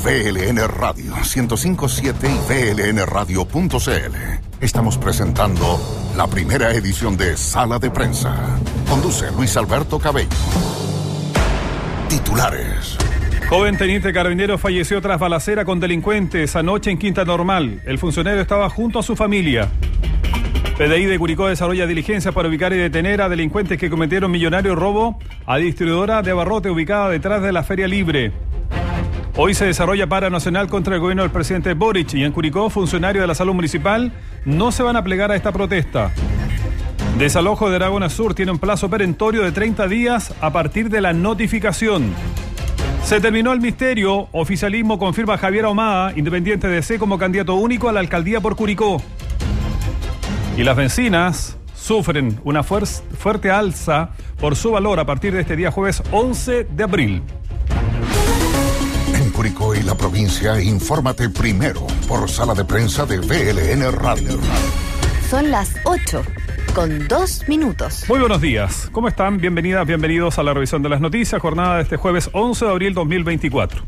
VLN Radio 105.7 y VLNradio.cl. Estamos presentando la primera edición de Sala de Prensa. Conduce Luis Alberto Cabello. Titulares. Joven teniente carabinero falleció tras balacera con delincuentes anoche en Quinta Normal. El funcionario estaba junto a su familia. PDI de Curicó desarrolla diligencias para ubicar y detener a delincuentes que cometieron millonario robo a distribuidora de abarrote ubicada detrás de la Feria Libre. Hoy se desarrolla paro nacional contra el gobierno del presidente Boric y en Curicó funcionarios de la salud municipal no se van a plegar a esta protesta. Desalojo de Aragona Sur tiene un plazo perentorio de 30 días a partir de la notificación. Se terminó el misterio. Oficialismo confirma a Javier Ahumada, independiente de C, como candidato único a la alcaldía por Curicó. Y las bencinas sufren una fuerte alza por su valor a partir de este día jueves 11 de abril. En Curicó y la provincia, infórmate primero por Sala de Prensa de VLN Radio. Son las 8:02. Muy buenos días. ¿Cómo están? Bienvenidas, bienvenidos a la revisión de las noticias, jornada de este jueves 11 de abril 2024.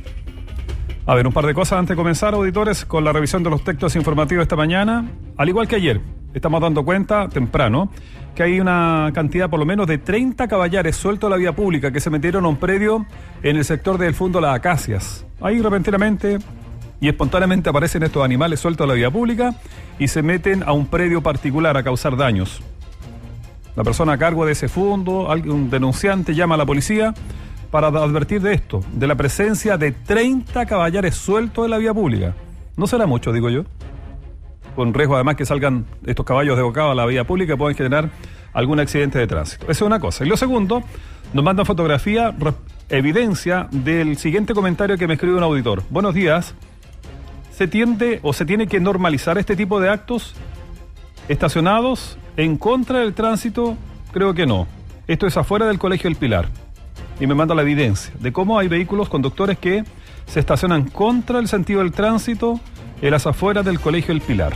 A ver, un par de cosas antes de comenzar, auditores, con la revisión de los textos informativos esta mañana. Al igual que ayer, estamos dando cuenta temprano que hay una cantidad por lo menos de 30 caballares sueltos a la vía pública que se metieron a un predio en el sector del Fundo Las Acacias. Ahí repentinamente y espontáneamente aparecen estos animales sueltos a la vía pública y se meten a un predio particular a causar daños. La persona a cargo de ese fondo, un denunciante, llama a la policía para advertir de esto, de la presencia de 30 caballares sueltos en la vía pública. No será mucho, digo yo. Con riesgo además que salgan estos caballos de bocado a la vía pública y pueden generar algún accidente de tránsito. Eso es una cosa. Y lo segundo, nos mandan fotografía, evidencia del siguiente comentario que me escribe un auditor. Buenos días. ¿Se tiene que normalizar este tipo de actos estacionados en contra del tránsito? Creo que no. Esto es afuera del Colegio El Pilar. Y me manda la evidencia de cómo hay vehículos conductores que se estacionan contra el sentido del tránsito en las afueras del Colegio El Pilar.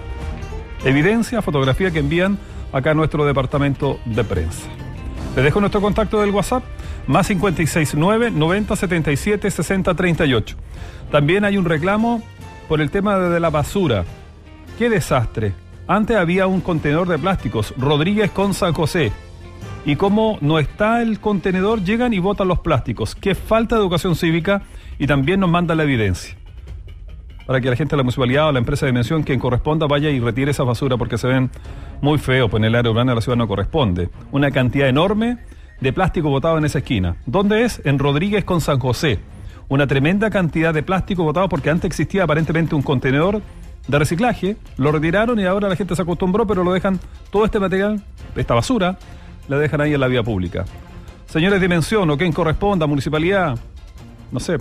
Evidencia, fotografía que envían acá a nuestro departamento de prensa. Les dejo nuestro contacto del WhatsApp, más 569 90 77 60 38. También hay un reclamo por el tema de la basura. ¡Qué desastre! Antes había un contenedor de plásticos, Rodríguez con San José. Y como no está el contenedor, llegan y botan los plásticos. ¡Qué falta de educación cívica! Y también nos mandan la evidencia. Para que la gente de la municipalidad o la empresa de dimensión, quien corresponda, vaya y retire esa basura porque se ven muy feos, pues en el área urbana de la ciudad no corresponde. Una cantidad enorme de plástico botado en esa esquina. ¿Dónde es? En Rodríguez con San José. Una tremenda cantidad de plástico botado porque antes existía aparentemente un contenedor de reciclaje, lo retiraron y ahora la gente se acostumbró, pero lo dejan, todo este material, esta basura, la dejan ahí en la vía pública. Señores de dimensión o quien corresponda, municipalidad, no sé,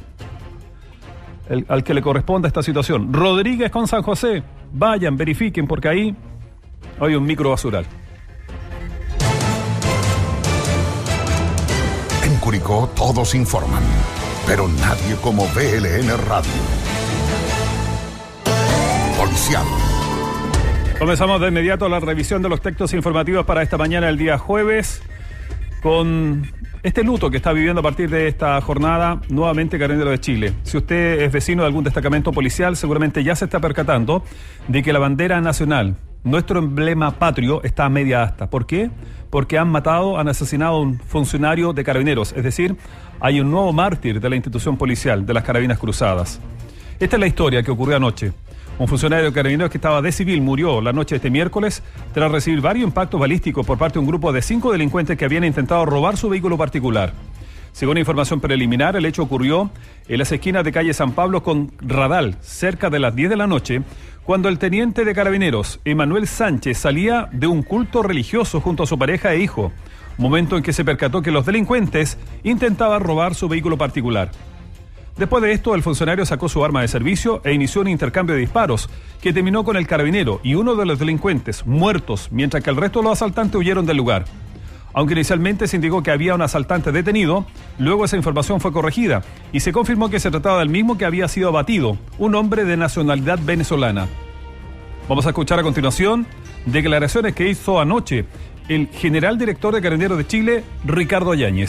al que le corresponda esta situación. Rodríguez con San José, vayan, verifiquen porque ahí hay un micro basural. En Curicó todos informan, pero nadie como VLN Radio. Policial. Comenzamos de inmediato la revisión de los textos informativos para esta mañana, el día jueves, con este luto que está viviendo a partir de esta jornada nuevamente Carabineros de Chile. Si usted es vecino de algún destacamento policial, seguramente ya se está percatando de que la bandera nacional, nuestro emblema patrio, está a media asta. ¿Por qué? Porque han asesinado a un funcionario de Carabineros, es decir, hay un nuevo mártir de la institución policial, de las Carabinas Cruzadas. Esta es la historia que ocurrió anoche. Un funcionario de Carabineros que estaba de civil murió la noche de este miércoles tras recibir varios impactos balísticos por parte de un grupo de 5 delincuentes que habían intentado robar su vehículo particular. Según información preliminar, el hecho ocurrió en las esquinas de calle San Pablo con Radal, cerca de las 10 de la noche, cuando el teniente de Carabineros, Emanuel Sánchez, salía de un culto religioso junto a su pareja e hijo, momento en que se percató que los delincuentes intentaban robar su vehículo particular. Después de esto, el funcionario sacó su arma de servicio e inició un intercambio de disparos que terminó con el carabinero y uno de los delincuentes muertos, mientras que el resto de los asaltantes huyeron del lugar. Aunque inicialmente se indicó que había un asaltante detenido, luego esa información fue corregida y se confirmó que se trataba del mismo que había sido abatido, un hombre de nacionalidad venezolana. Vamos a escuchar a continuación declaraciones que hizo anoche el general director de Carabineros de Chile, Ricardo Yáñez.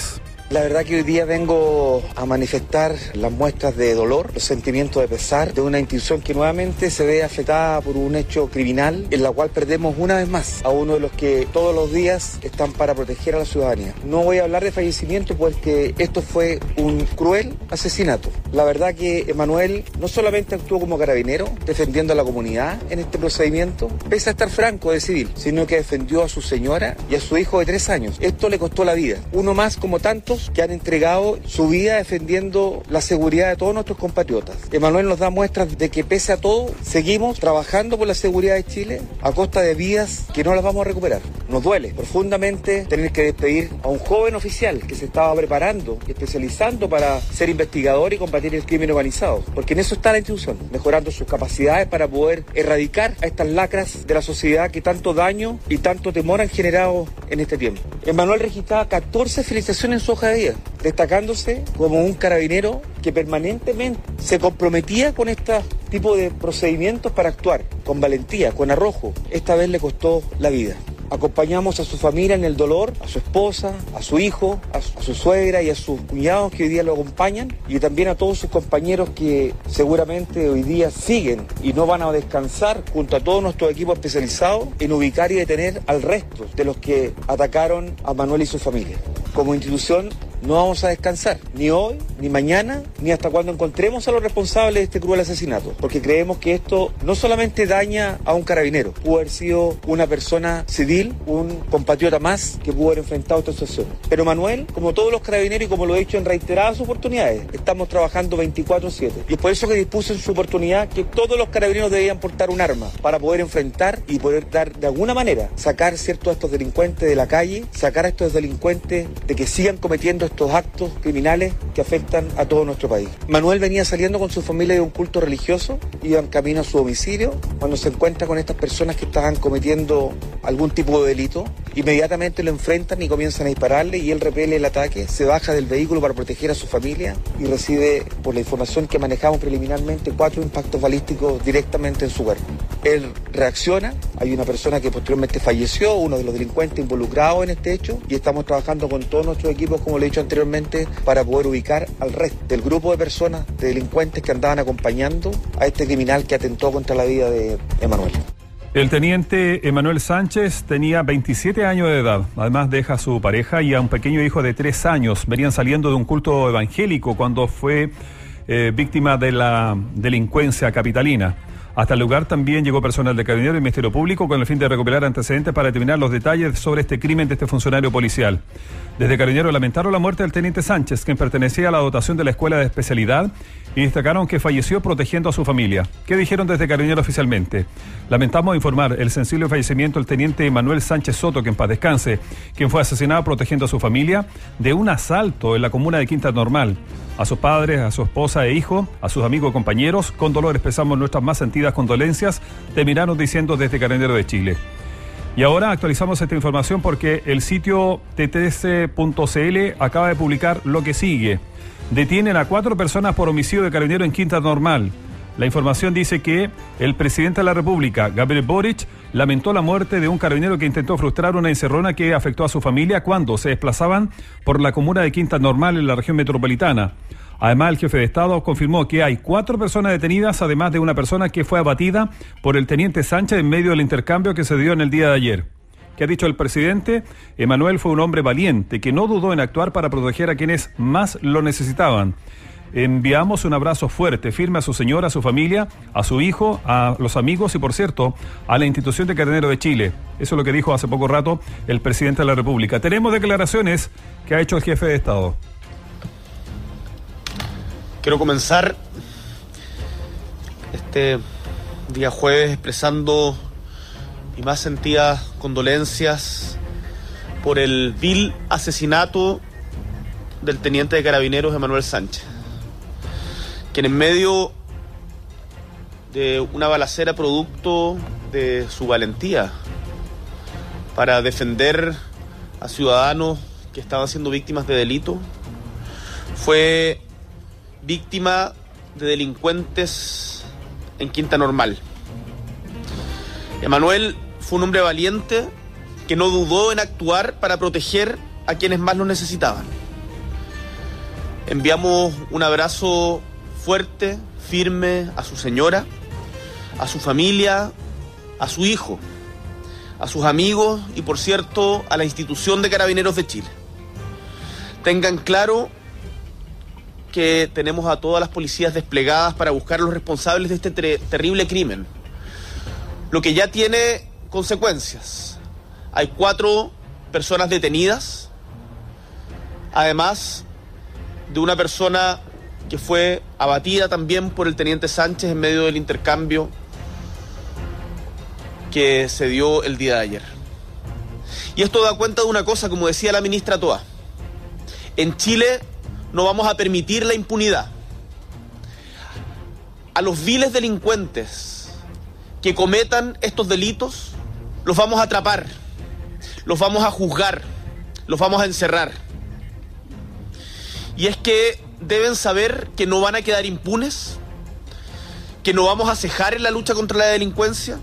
La verdad que hoy día vengo a manifestar las muestras de dolor, los sentimientos de pesar de una institución que nuevamente se ve afectada por un hecho criminal en la cual perdemos una vez más a uno de los que todos los días están para proteger a la ciudadanía. No voy a hablar de fallecimiento porque esto fue un cruel asesinato. La verdad que Emanuel no solamente actuó como carabinero defendiendo a la comunidad en este procedimiento, pese a estar franco de civil, sino que defendió a su señora y a su hijo de 3 años. Esto le costó la vida. Uno más como tantos que han entregado su vida defendiendo la seguridad de todos nuestros compatriotas. Emanuel nos da muestras de que pese a todo seguimos trabajando por la seguridad de Chile a costa de vidas que no las vamos a recuperar. Nos duele profundamente tener que despedir a un joven oficial que se estaba preparando y especializando para ser investigador y combatir el crimen organizado, porque en eso está la institución, mejorando sus capacidades para poder erradicar a estas lacras de la sociedad que tanto daño y tanto temor han generado en este tiempo. Emanuel registraba 14 felicitaciones en su hoja de vida, destacándose como un carabinero que permanentemente se comprometía con este tipo de procedimientos para actuar con valentía, con arrojo. Esta vez le costó la vida. Acompañamos a su familia en el dolor, a su esposa, a su hijo, a su suegra y a sus cuñados que hoy día lo acompañan, y también a todos sus compañeros que seguramente hoy día siguen y no van a descansar junto a todos nuestros equipos especializados en ubicar y detener al resto de los que atacaron a Manuel y su familia. Como institución no vamos a descansar, ni hoy, ni mañana, ni hasta cuando encontremos a los responsables de este cruel asesinato, porque creemos que esto no solamente daña a un carabinero, pudo haber sido una persona civil, un compatriota más que pudo haber enfrentado esta situación. Pero Manuel, como todos los carabineros y como lo he dicho en reiteradas oportunidades, estamos trabajando 24/7. Y es por eso que dispuso en su oportunidad que todos los carabineros debían portar un arma para poder enfrentar y poder dar de alguna manera, sacar a estos delincuentes de la calle, sacar a estos delincuentes de que sigan cometiendo estos actos criminales que afectan a todo nuestro país. Manuel venía saliendo con su familia de un culto religioso, iban camino a su domicilio, cuando se encuentra con estas personas que estaban cometiendo algún tipo de delito, inmediatamente lo enfrentan y comienzan a dispararle, y él repele el ataque, se baja del vehículo para proteger a su familia y recibe, por la información que manejamos preliminarmente, 4 impactos balísticos directamente en su cuerpo. Él reacciona, hay una persona que posteriormente falleció, uno de los delincuentes involucrados en este hecho, y estamos trabajando con todos nuestros equipos, como le he dicho anteriormente, para poder ubicar al resto del grupo de personas, de delincuentes que andaban acompañando a este criminal que atentó contra la vida de Emanuel. El teniente Emanuel Sánchez tenía 27 años de edad. Además deja a su pareja y a un pequeño hijo de 3 años. Venían saliendo de un culto evangélico cuando fue víctima de la delincuencia capitalina. Hasta el lugar también llegó personal de Carabineros y Ministerio Público con el fin de recopilar antecedentes para determinar los detalles sobre este crimen de este funcionario policial. Desde Carabineros lamentaron la muerte del teniente Sánchez, quien pertenecía a la dotación de la Escuela de Especialidad, y destacaron que falleció protegiendo a su familia. ¿Qué dijeron desde Carabineros oficialmente? Lamentamos informar el sensible fallecimiento del teniente Emanuel Sánchez Soto, que en paz descanse, quien fue asesinado protegiendo a su familia de un asalto en la comuna de Quinta Normal. A sus padres, a su esposa e hijo, a sus amigos y compañeros, con dolor expresamos nuestras más sentidas condolencias, terminaron diciendo desde Carabineros de Chile. Y ahora actualizamos esta información porque el sitio tt13.cl acaba de publicar lo que sigue. Detienen a 4 personas por homicidio de carabinero en Quinta Normal. La información dice que el presidente de la República, Gabriel Boric, lamentó la muerte de un carabinero que intentó frustrar una encerrona que afectó a su familia cuando se desplazaban por la comuna de Quinta Normal en la región metropolitana. Además, el jefe de Estado confirmó que hay 4 personas detenidas, además de una persona que fue abatida por el teniente Sánchez en medio del intercambio que se dio en el día de ayer. ¿Qué ha dicho el presidente? Emanuel fue un hombre valiente que no dudó en actuar para proteger a quienes más lo necesitaban. Enviamos un abrazo fuerte, firme a su señora, a su familia, a su hijo, a los amigos y, por cierto, a la institución de Carabineros de Chile. Eso es lo que dijo hace poco rato el presidente de la República. Tenemos declaraciones que ha hecho el jefe de Estado. Quiero comenzar este día jueves expresando mis más sentidas condolencias por el vil asesinato del teniente de Carabineros Emanuel Sánchez, quien en medio de una balacera producto de su valentía para defender a ciudadanos que estaban siendo víctimas de delito, fue víctima de delincuentes en Quinta Normal. Emanuel fue un hombre valiente que no dudó en actuar para proteger a quienes más lo necesitaban. Enviamos un abrazo fuerte, firme a su señora, a su familia, a su hijo, a sus amigos y, por cierto, a la institución de Carabineros de Chile. Tengan claro que tenemos a todas las policías desplegadas para buscar a los responsables de este terrible crimen, lo que ya tiene consecuencias. Hay 4 personas detenidas, además de una persona que fue abatida también por el teniente Sánchez en medio del intercambio que se dio el día de ayer. Y esto da cuenta de una cosa, como decía la ministra Toa. En Chile no vamos a permitir la impunidad. A los viles delincuentes que cometan estos delitos, los vamos a atrapar, los vamos a juzgar, los vamos a encerrar. Y es que deben saber que no van a quedar impunes, que no vamos a cejar en la lucha contra la delincuencia,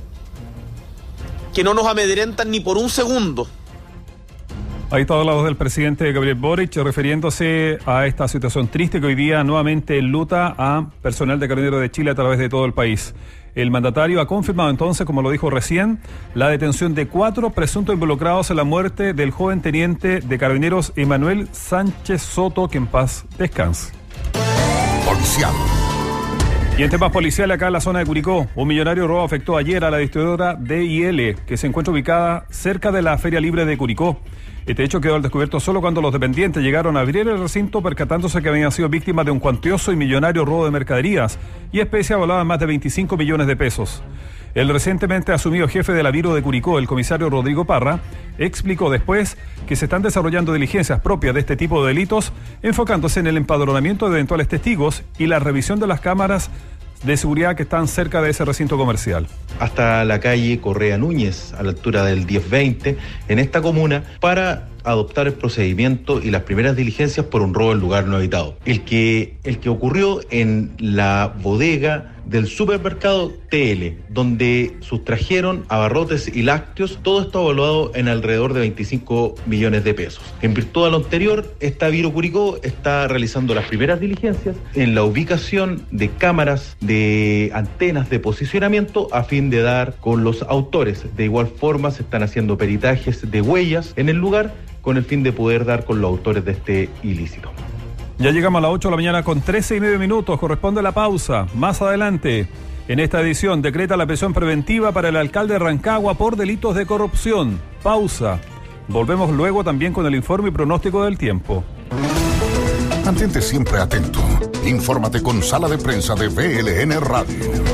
que no nos amedrentan ni por un segundo. Ahí está la voz del presidente Gabriel Boric refiriéndose a esta situación triste que hoy día nuevamente enluta a personal de Carabineros de Chile a través de todo el país. El mandatario ha confirmado entonces, como lo dijo recién, la detención de 4 presuntos involucrados en la muerte del joven teniente de Carabineros Emanuel Sánchez Soto, que en paz descanse. Policial. Y en temas policiales, acá en la zona de Curicó, un millonario robo afectó ayer a la distribuidora DIL, que se encuentra ubicada cerca de la Feria Libre de Curicó. Este hecho quedó al descubierto solo cuando los dependientes llegaron a abrir el recinto, percatándose que habían sido víctimas de un cuantioso y millonario robo de mercaderías y especies valorada en más de 25 millones de pesos. El recientemente asumido jefe de la Viro de Curicó, el comisario Rodrigo Parra, explicó después que se están desarrollando diligencias propias de este tipo de delitos, enfocándose en el empadronamiento de eventuales testigos y la revisión de las cámaras de seguridad que están cerca de ese recinto comercial. Hasta la calle Correa Núñez, a la altura del 1020, en esta comuna, para adoptar el procedimiento y las primeras diligencias por un robo en lugar no habitado. El que ocurrió en la bodega del supermercado TL, donde sustrajeron abarrotes y lácteos, todo esto evaluado en alrededor de 25 millones de pesos. En virtud de lo anterior, esta Viro Curicó está realizando las primeras diligencias en la ubicación de cámaras, de antenas de posicionamiento, a fin de dar con los autores. De igual forma, se están haciendo peritajes de huellas en el lugar, con el fin de poder dar con los autores de este ilícito. Ya llegamos a las 8 de la mañana con 13:09, corresponde la pausa. Más adelante, en esta edición, decreta la prisión preventiva para el alcalde de Rancagua por delitos de corrupción. Pausa. Volvemos luego también con el informe y pronóstico del tiempo. Mantente siempre atento. Infórmate con Sala de Prensa de VLN Radio.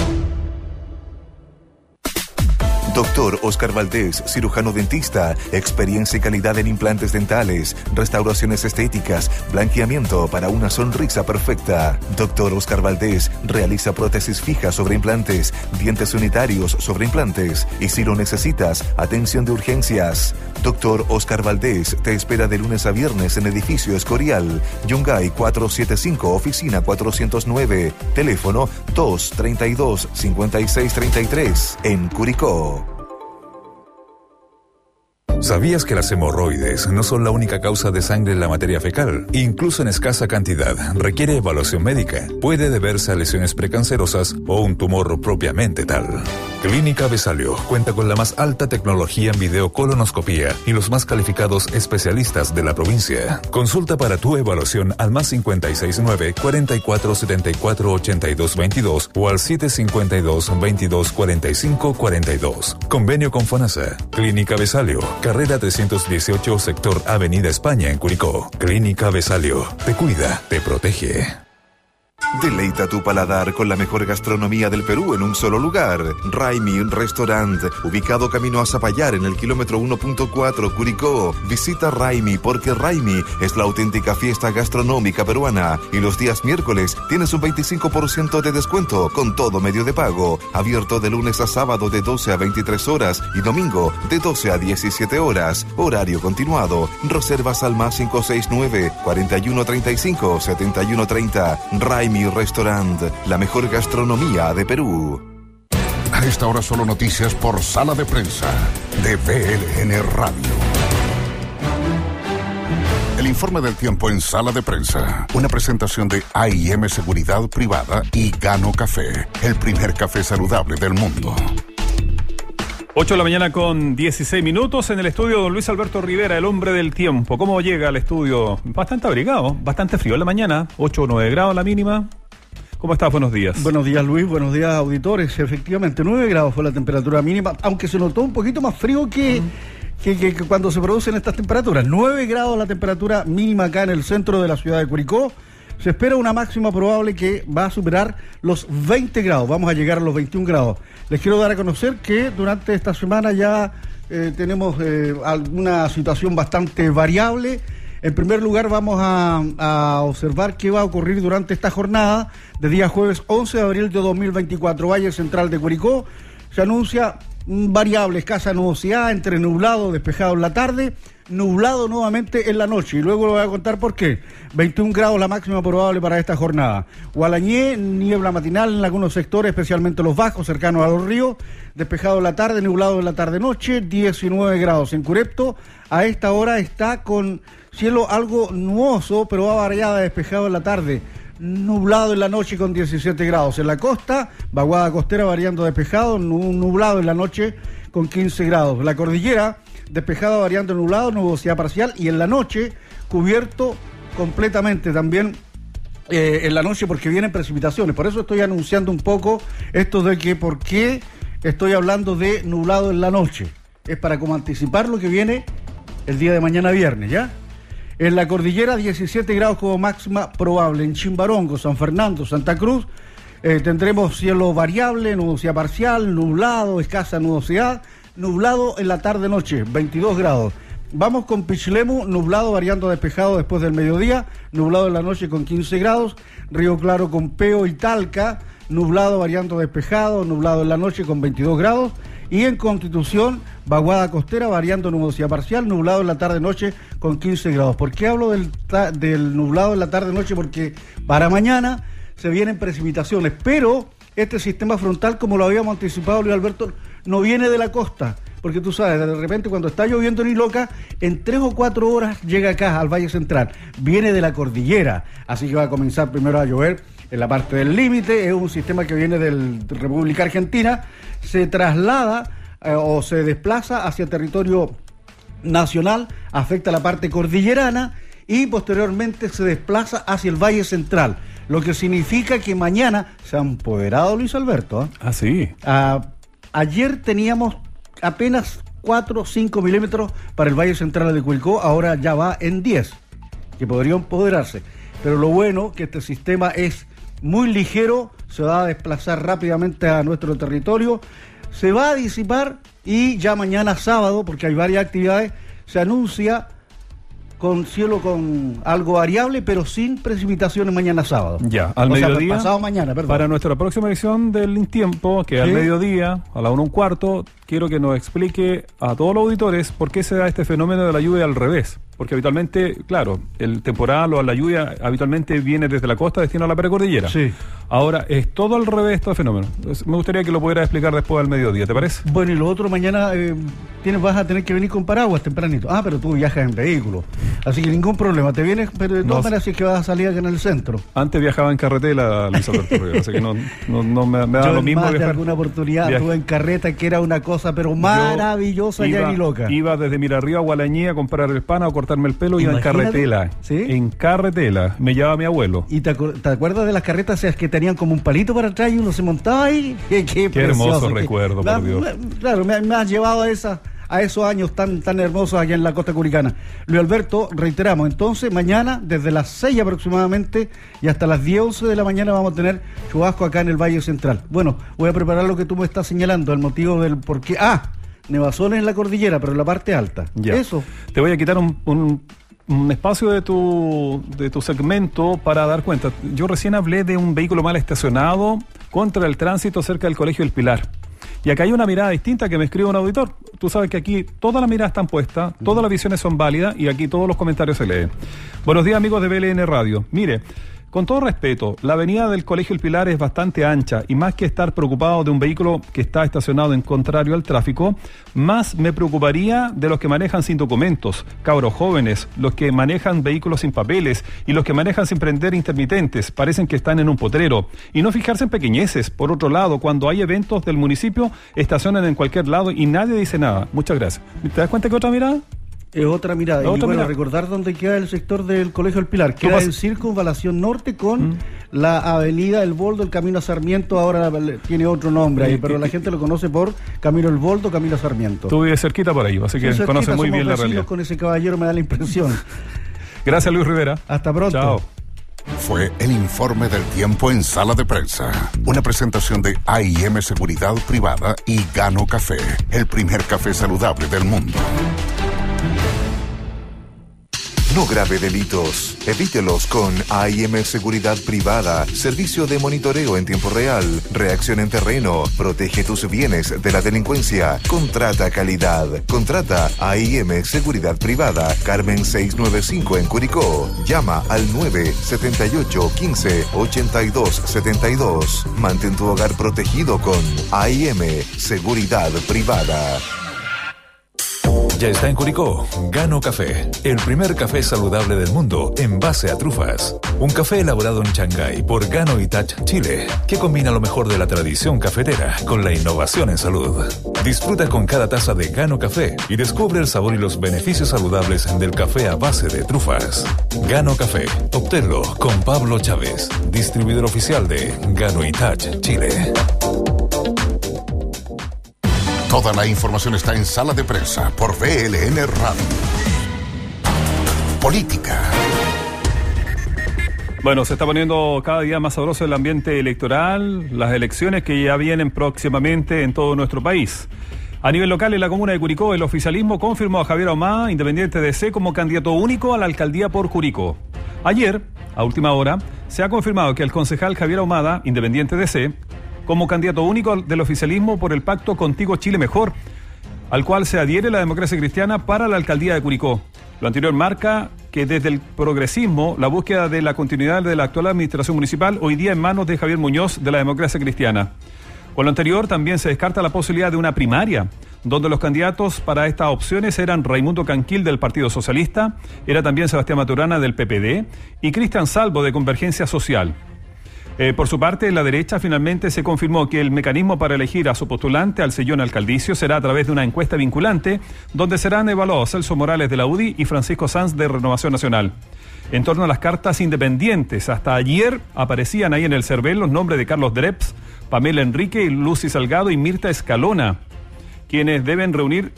Doctor Oscar Valdés, cirujano dentista, experiencia y calidad en implantes dentales, restauraciones estéticas, blanqueamiento para una sonrisa perfecta. Doctor Oscar Valdés realiza prótesis fijas sobre implantes, dientes unitarios sobre implantes y, si lo necesitas, atención de urgencias. Doctor Oscar Valdés te espera de lunes a viernes en Edificio Escorial, Yungay 475, oficina 409, teléfono 232-5633, en Curicó. ¿Sabías que las hemorroides no son la única causa de sangre en la materia fecal? Incluso en escasa cantidad, requiere evaluación médica. Puede deberse a lesiones precancerosas o un tumor propiamente tal. Clínica Besalio cuenta con la más alta tecnología en videocolonoscopía y los más calificados especialistas de la provincia. Consulta para tu evaluación al más 569-4474-8222 o al 752-2245-42. Convenio con FONASA. Clínica Besalio, carrera 318, sector Avenida España, en Curicó. Clínica Besalio. Te cuida, te protege. Deleita tu paladar con la mejor gastronomía del Perú en un solo lugar. Raimi Restaurant, ubicado camino a Zapallar en el kilómetro 1.4, Curicó. Visita Raimi porque Raimi es la auténtica fiesta gastronómica peruana. Y los días miércoles tienes un 25% de descuento con todo medio de pago. Abierto de lunes a sábado de 12 a 23 horas y domingo de 12 a 17 horas. Horario continuado. Reservas al más 569-4135-7130. Raimi Restaurant, la mejor gastronomía de Perú. A esta hora solo noticias por Sala de Prensa de VLN Radio. El informe del tiempo en Sala de Prensa. Una presentación de AIM Seguridad Privada y Gano Café, el primer café saludable del mundo. 8 de la mañana con 16 minutos en el estudio don Luis Alberto Rivera, el hombre del tiempo. ¿Cómo llega al estudio? Bastante abrigado, bastante frío en la mañana, 8 o 9 grados la mínima. ¿Cómo estás? Buenos días. Buenos días, Luis. Buenos días, auditores. Efectivamente, 9 grados fue la temperatura mínima, aunque se notó un poquito más frío que cuando se producen estas temperaturas. 9 grados la temperatura mínima acá en el centro de la ciudad de Curicó. Se espera una máxima probable que va a superar los 20 grados. Vamos a llegar a los 21 grados. Les quiero dar a conocer que durante esta semana ya tenemos alguna situación bastante variable. En primer lugar, vamos a observar qué va a ocurrir durante esta jornada de día jueves 11 de abril de 2024. Valle Central de Curicó se anuncia variable, escasa nubosidad, entre nublado, despejado en la tarde, nublado nuevamente en la noche, y luego lo voy a contar por qué. 21 grados la máxima probable para esta jornada. Gualañé, niebla matinal en algunos sectores, especialmente los bajos, cercanos a los ríos, despejado en la tarde, nublado en la tarde-noche, 19 grados. En Curepto, a esta hora está con cielo algo nuboso, pero va variada, despejado en la tarde, nublado en la noche con 17 grados. En la costa, vaguada costera variando despejado, nublado en la noche con 15 grados. La cordillera, despejado variando nublado, nubosidad parcial, y en la noche cubierto completamente también en la noche, porque vienen precipitaciones. Por eso estoy anunciando un poco esto de que por qué estoy hablando de nublado en la noche. Es para como anticipar lo que viene el día de mañana viernes, ¿ya? En la cordillera, 17 grados como máxima probable. En Chimbarongo, San Fernando, Santa Cruz, tendremos cielo variable, nubosidad parcial, nublado, escasa nubosidad, nublado en la tarde-noche, 22 grados. Vamos con Pichilemu, nublado variando despejado después del mediodía, nublado en la noche con 15 grados. Río Claro con Peo y Talca, nublado variando despejado, nublado en la noche con 22 grados. Y en Constitución, vaguada costera variando nubosidad parcial, nublado en la tarde-noche con 15 grados. ¿Por qué hablo del nublado en la tarde-noche? Porque para mañana se vienen precipitaciones, pero este sistema frontal, como lo habíamos anticipado, Luis Alberto, no viene de la costa, porque tú sabes, de repente cuando está lloviendo en Iloca, en 3 o 4 horas llega acá al Valle Central, viene de la cordillera, así que va a comenzar primero a llover en la parte del límite. Es un sistema que viene de República Argentina, se traslada o se desplaza hacia territorio nacional, afecta la parte cordillerana y posteriormente se desplaza hacia el Valle Central, lo que significa que mañana se ha empoderado Luis Alberto. Ah, sí. Ayer teníamos apenas 4 o 5 milímetros para el Valle Central de Curicó, ahora ya va en 10, que podría empoderarse. Pero lo bueno que este sistema es muy ligero, se va a desplazar rápidamente a nuestro territorio, se va a disipar y ya mañana sábado, porque hay varias actividades, se anuncia con cielo con algo variable, pero sin precipitaciones mañana sábado. Ya, al mediodía. Pasado mañana, perdón. Para nuestra próxima edición del Tiempo, que al mediodía, a la 1:15, quiero que nos explique a todos los auditores por qué se da este fenómeno de la lluvia al revés. Porque habitualmente, claro, el temporal o la lluvia habitualmente viene desde la costa destino a la precordillera. Sí. Ahora, es todo al revés este fenómeno. Me gustaría que lo pudieras explicar después al mediodía, ¿te parece? Bueno, y lo otro, mañana vas a tener que venir con paraguas tempranito. Ah, pero tú viajas en vehículo, así que ningún problema. Te vienes, pero de todas maneras sí que vas a salir acá en el centro. Antes viajaba en carretela, Luis Alberto Rivera, así que no me da lo mismo más viajar. De alguna oportunidad estuve en carreta, que era una cosa pero maravillosa allá en Iloca. Iba desde Mirarrío a Gualañé a comprar el pan o cortarme el pelo. Iba en carretela. ¿Sí? En carretela. Me llevaba mi abuelo. ¿Y te acuerdas de las carretas esas que tenían como un palito para atrás y uno se montaba ahí? Qué hermoso recuerdo, por Dios. Claro, me has llevado a esos años tan hermosos allá en la costa curicana. Luis Alberto, reiteramos, entonces mañana desde las 6 aproximadamente y hasta las 10, 11 de la mañana vamos a tener chubasco acá en el Valle Central. Bueno, voy a preparar lo que tú me estás señalando, el motivo del por qué. Nevazones en la cordillera, pero en la parte alta. Ya. Eso. Te voy a quitar un espacio de tu segmento para dar cuenta. Yo recién hablé de un vehículo mal estacionado contra el tránsito cerca del Colegio del Pilar. Y acá hay una mirada distinta que me escribe un auditor. Tú sabes que aquí todas las miradas están puestas, todas las visiones son válidas y aquí todos los comentarios se leen. Buenos días, amigos de BLN Radio. Mire, Con todo respeto, la avenida del Colegio El Pilar es bastante ancha y más que estar preocupado de un vehículo que está estacionado en contrario al tráfico, más me preocuparía de los que manejan sin documentos, cabros jóvenes, los que manejan vehículos sin papeles y los que manejan sin prender intermitentes, parecen que están en un potrero. Y no fijarse en pequeñeces. Por otro lado, cuando hay eventos del municipio, estacionan en cualquier lado y nadie dice nada. Muchas gracias. ¿Te das cuenta que otra mirada? Es otra mirada. Otra bueno, mirada. Recordar dónde queda el sector del Colegio El Pilar. Queda en Circunvalación Norte con la avenida El Boldo, el Camino a Sarmiento. Ahora tiene otro nombre ahí, pero la gente lo conoce por Camino El Boldo, Camino a Sarmiento. Tú vives cerquita por ahí, así que conoces muy bien la realidad. Con ese caballero me da la impresión. Gracias, Luis Rivera. Hasta pronto. Chao. Fue el informe del tiempo en Sala de Prensa. Una presentación de AIM Seguridad Privada y Gano Café, el primer café saludable del mundo. No grave delitos. Evítelos con AIM Seguridad Privada, servicio de monitoreo en tiempo real, reacción en terreno, protege tus bienes de la delincuencia, contrata calidad. Contrata AIM Seguridad Privada, Carmen 695 en Curicó. Llama al 978 15 82 72. Mantén tu hogar protegido con AIM Seguridad Privada. Ya está en Curicó, Gano Café, el primer café saludable del mundo en base a trufas. Un café elaborado en Shanghái por Gano y Touch Chile, que combina lo mejor de la tradición cafetera con la innovación en salud. Disfruta con cada taza de Gano Café y descubre el sabor y los beneficios saludables del café a base de trufas. Gano Café, obténlo con Pablo Chávez, distribuidor oficial de Gano y Touch Chile. Toda la información está en Sala de Prensa por VLN Radio. Política. Bueno, se está poniendo cada día más sabroso el ambiente electoral, las elecciones que ya vienen próximamente en todo nuestro país. A nivel local, en la comuna de Curicó, el oficialismo confirmó a Javier Ahumada, independiente DC, como candidato único a la alcaldía por Curicó. Ayer, a última hora, se ha confirmado que el concejal Javier Ahumada, independiente DC, como candidato único del oficialismo por el pacto Contigo Chile Mejor, al cual se adhiere la democracia cristiana para la alcaldía de Curicó. Lo anterior marca que desde el progresismo, la búsqueda de la continuidad de la actual administración municipal hoy día en manos de Javier Muñoz de la democracia cristiana. Con lo anterior también se descarta la posibilidad de una primaria, donde los candidatos para estas opciones eran Raimundo Canquil del Partido Socialista, era también Sebastián Maturana del PPD y Cristian Salvo de Convergencia Social. Por su parte, en la derecha finalmente se confirmó que el mecanismo para elegir a su postulante al sillón alcaldicio será a través de una encuesta vinculante, donde serán evaluados Celso Morales de la UDI y Francisco Sanz de Renovación Nacional. En torno a las cartas independientes, hasta ayer aparecían ahí en el CERVEL los nombres de Carlos Dreps, Pamela Enrique, Lucy Salgado y Mirta Escalona, quienes deben reunir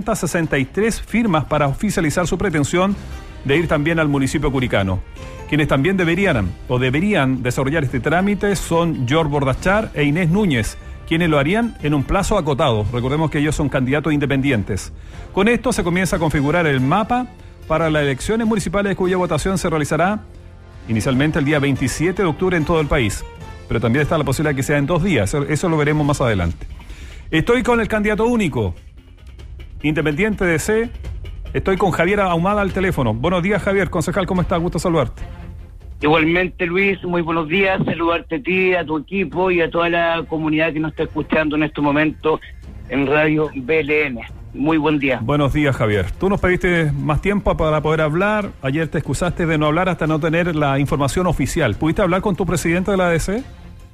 563 firmas para oficializar su pretensión de ir también al municipio curicano. Quienes también deberían desarrollar este trámite son George Bordachar e Inés Núñez, quienes lo harían en un plazo acotado. Recordemos que ellos son candidatos independientes. Con esto se comienza a configurar el mapa para las elecciones municipales, cuya votación se realizará inicialmente el día 27 de octubre en todo el país. Pero también está la posibilidad de que sea en 2 días. Eso lo veremos más adelante. Estoy con el candidato único, independiente de C. Estoy con Javier Ahumada al teléfono. Buenos días, Javier. Concejal, ¿cómo estás? Gusto saludarte. Igualmente, Luis, muy buenos días. Saludarte a ti, a tu equipo y a toda la comunidad que nos está escuchando en este momento en Radio BLN. Muy buen día. Buenos días, Javier. Tú nos pediste más tiempo para poder hablar. Ayer te excusaste de no hablar hasta no tener la información oficial. ¿Pudiste hablar con tu presidente de la ADC?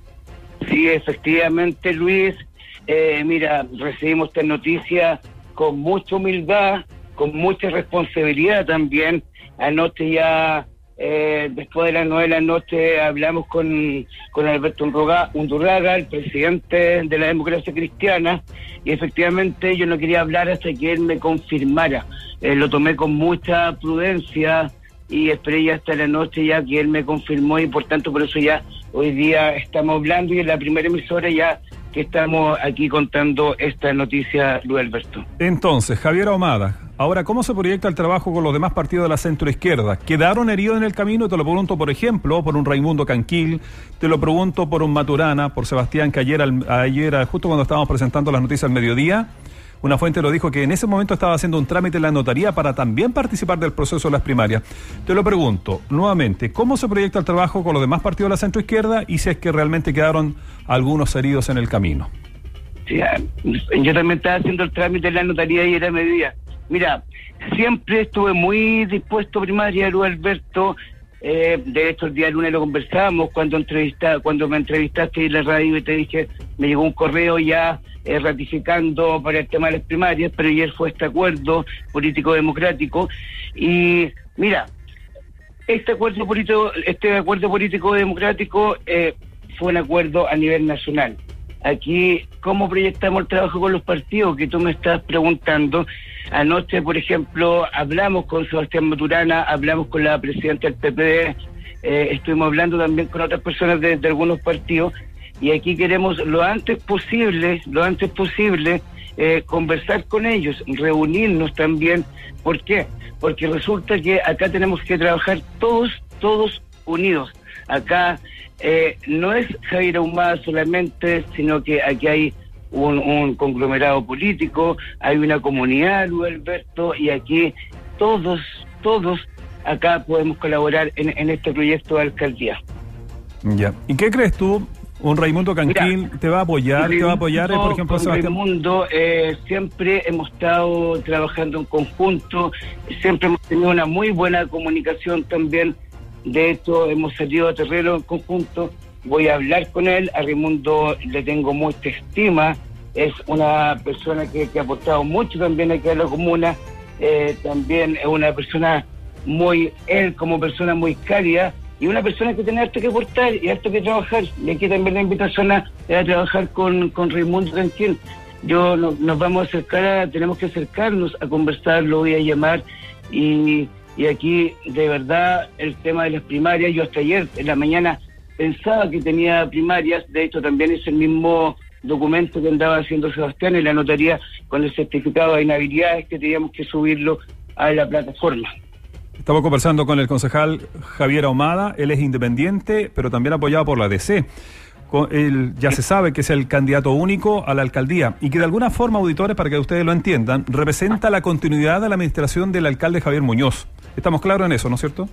Sí, efectivamente, Luis. Mira, recibimos esta noticia con mucha humildad, con mucha responsabilidad también. Anoche ya, después de las 9 de la noche, hablamos con Alberto Undurraga, el presidente de la democracia cristiana, y efectivamente yo no quería hablar hasta que él me confirmara. Lo tomé con mucha prudencia y esperé ya hasta la noche ya que él me confirmó, y por tanto por eso ya hoy día estamos hablando y en la primera emisora ya que estamos aquí contando esta noticia, Luis Alberto. Entonces, Javier Ahumada, ahora, ¿cómo se proyecta el trabajo con los demás partidos de la centroizquierda? ¿Quedaron heridos en el camino? Te lo pregunto, por ejemplo, por un Raimundo Canquil, te lo pregunto por un Maturana, por Sebastián, que ayer justo cuando estábamos presentando las noticias al mediodía, Una fuente lo dijo que en ese momento estaba haciendo un trámite en la notaría para también participar del proceso de las primarias. Te lo pregunto nuevamente, ¿cómo se proyecta el trabajo con los demás partidos de la centroizquierda y si es que realmente quedaron algunos heridos en el camino? Sí, yo también estaba haciendo el trámite en la notaría y era medida. Mira, siempre estuve muy dispuesto a primaria, Luis Alberto. De hecho, el día lunes lo conversábamos cuando me entrevistaste en la radio y te dije, me llegó un correo ya ratificando para el tema de las primarias, pero ayer fue este acuerdo político-democrático. Y mira, este acuerdo político-democrático fue un acuerdo a nivel nacional. Aquí, ¿cómo proyectamos el trabajo con los partidos? Que tú me estás preguntando. Anoche, por ejemplo, hablamos con Sebastián Maturana, hablamos con la presidenta del PPD, estuvimos hablando también con otras personas de algunos partidos, y aquí queremos lo antes posible, conversar con ellos, reunirnos también. ¿Por qué? Porque resulta que acá tenemos que trabajar todos unidos. Acá no es Javier Ahumada solamente, sino que aquí hay un conglomerado político, hay una comunidad, Luis Alberto, y aquí todos acá podemos colaborar en este proyecto de alcaldía. Ya. ¿Y qué crees tú? ¿Un Raimundo Canquín te va a apoyar? Por ejemplo, Sebastián? Raimundo, siempre hemos estado trabajando en conjunto, siempre hemos tenido una muy buena comunicación también. De hecho, hemos salido a terreno en conjunto. Voy a hablar con él. A Raimundo le tengo mucha estima. Es una persona que ha aportado mucho también aquí a la comuna. También es una persona él como persona muy cálida, y una persona que tiene harto que aportar y harto que trabajar. Y aquí también la invitación a trabajar con Raimundo Canquín. Nos vamos a acercar, tenemos que acercarnos a conversar, lo voy a llamar, y aquí, de verdad, el tema de las primarias, yo hasta ayer en la mañana pensaba que tenía primarias. De hecho, también es el mismo documento que andaba haciendo Sebastián en la notaría con el certificado de inhabilidades, que teníamos que subirlo a la plataforma. Estamos conversando con el concejal Javier Ahumada. Él es independiente, pero también apoyado por la DC. Él ya se sabe que es el candidato único a la alcaldía y que de alguna forma, auditores, para que ustedes lo entiendan, representa la continuidad de la administración del alcalde Javier Muñoz. Estamos claros en eso, ¿no es cierto?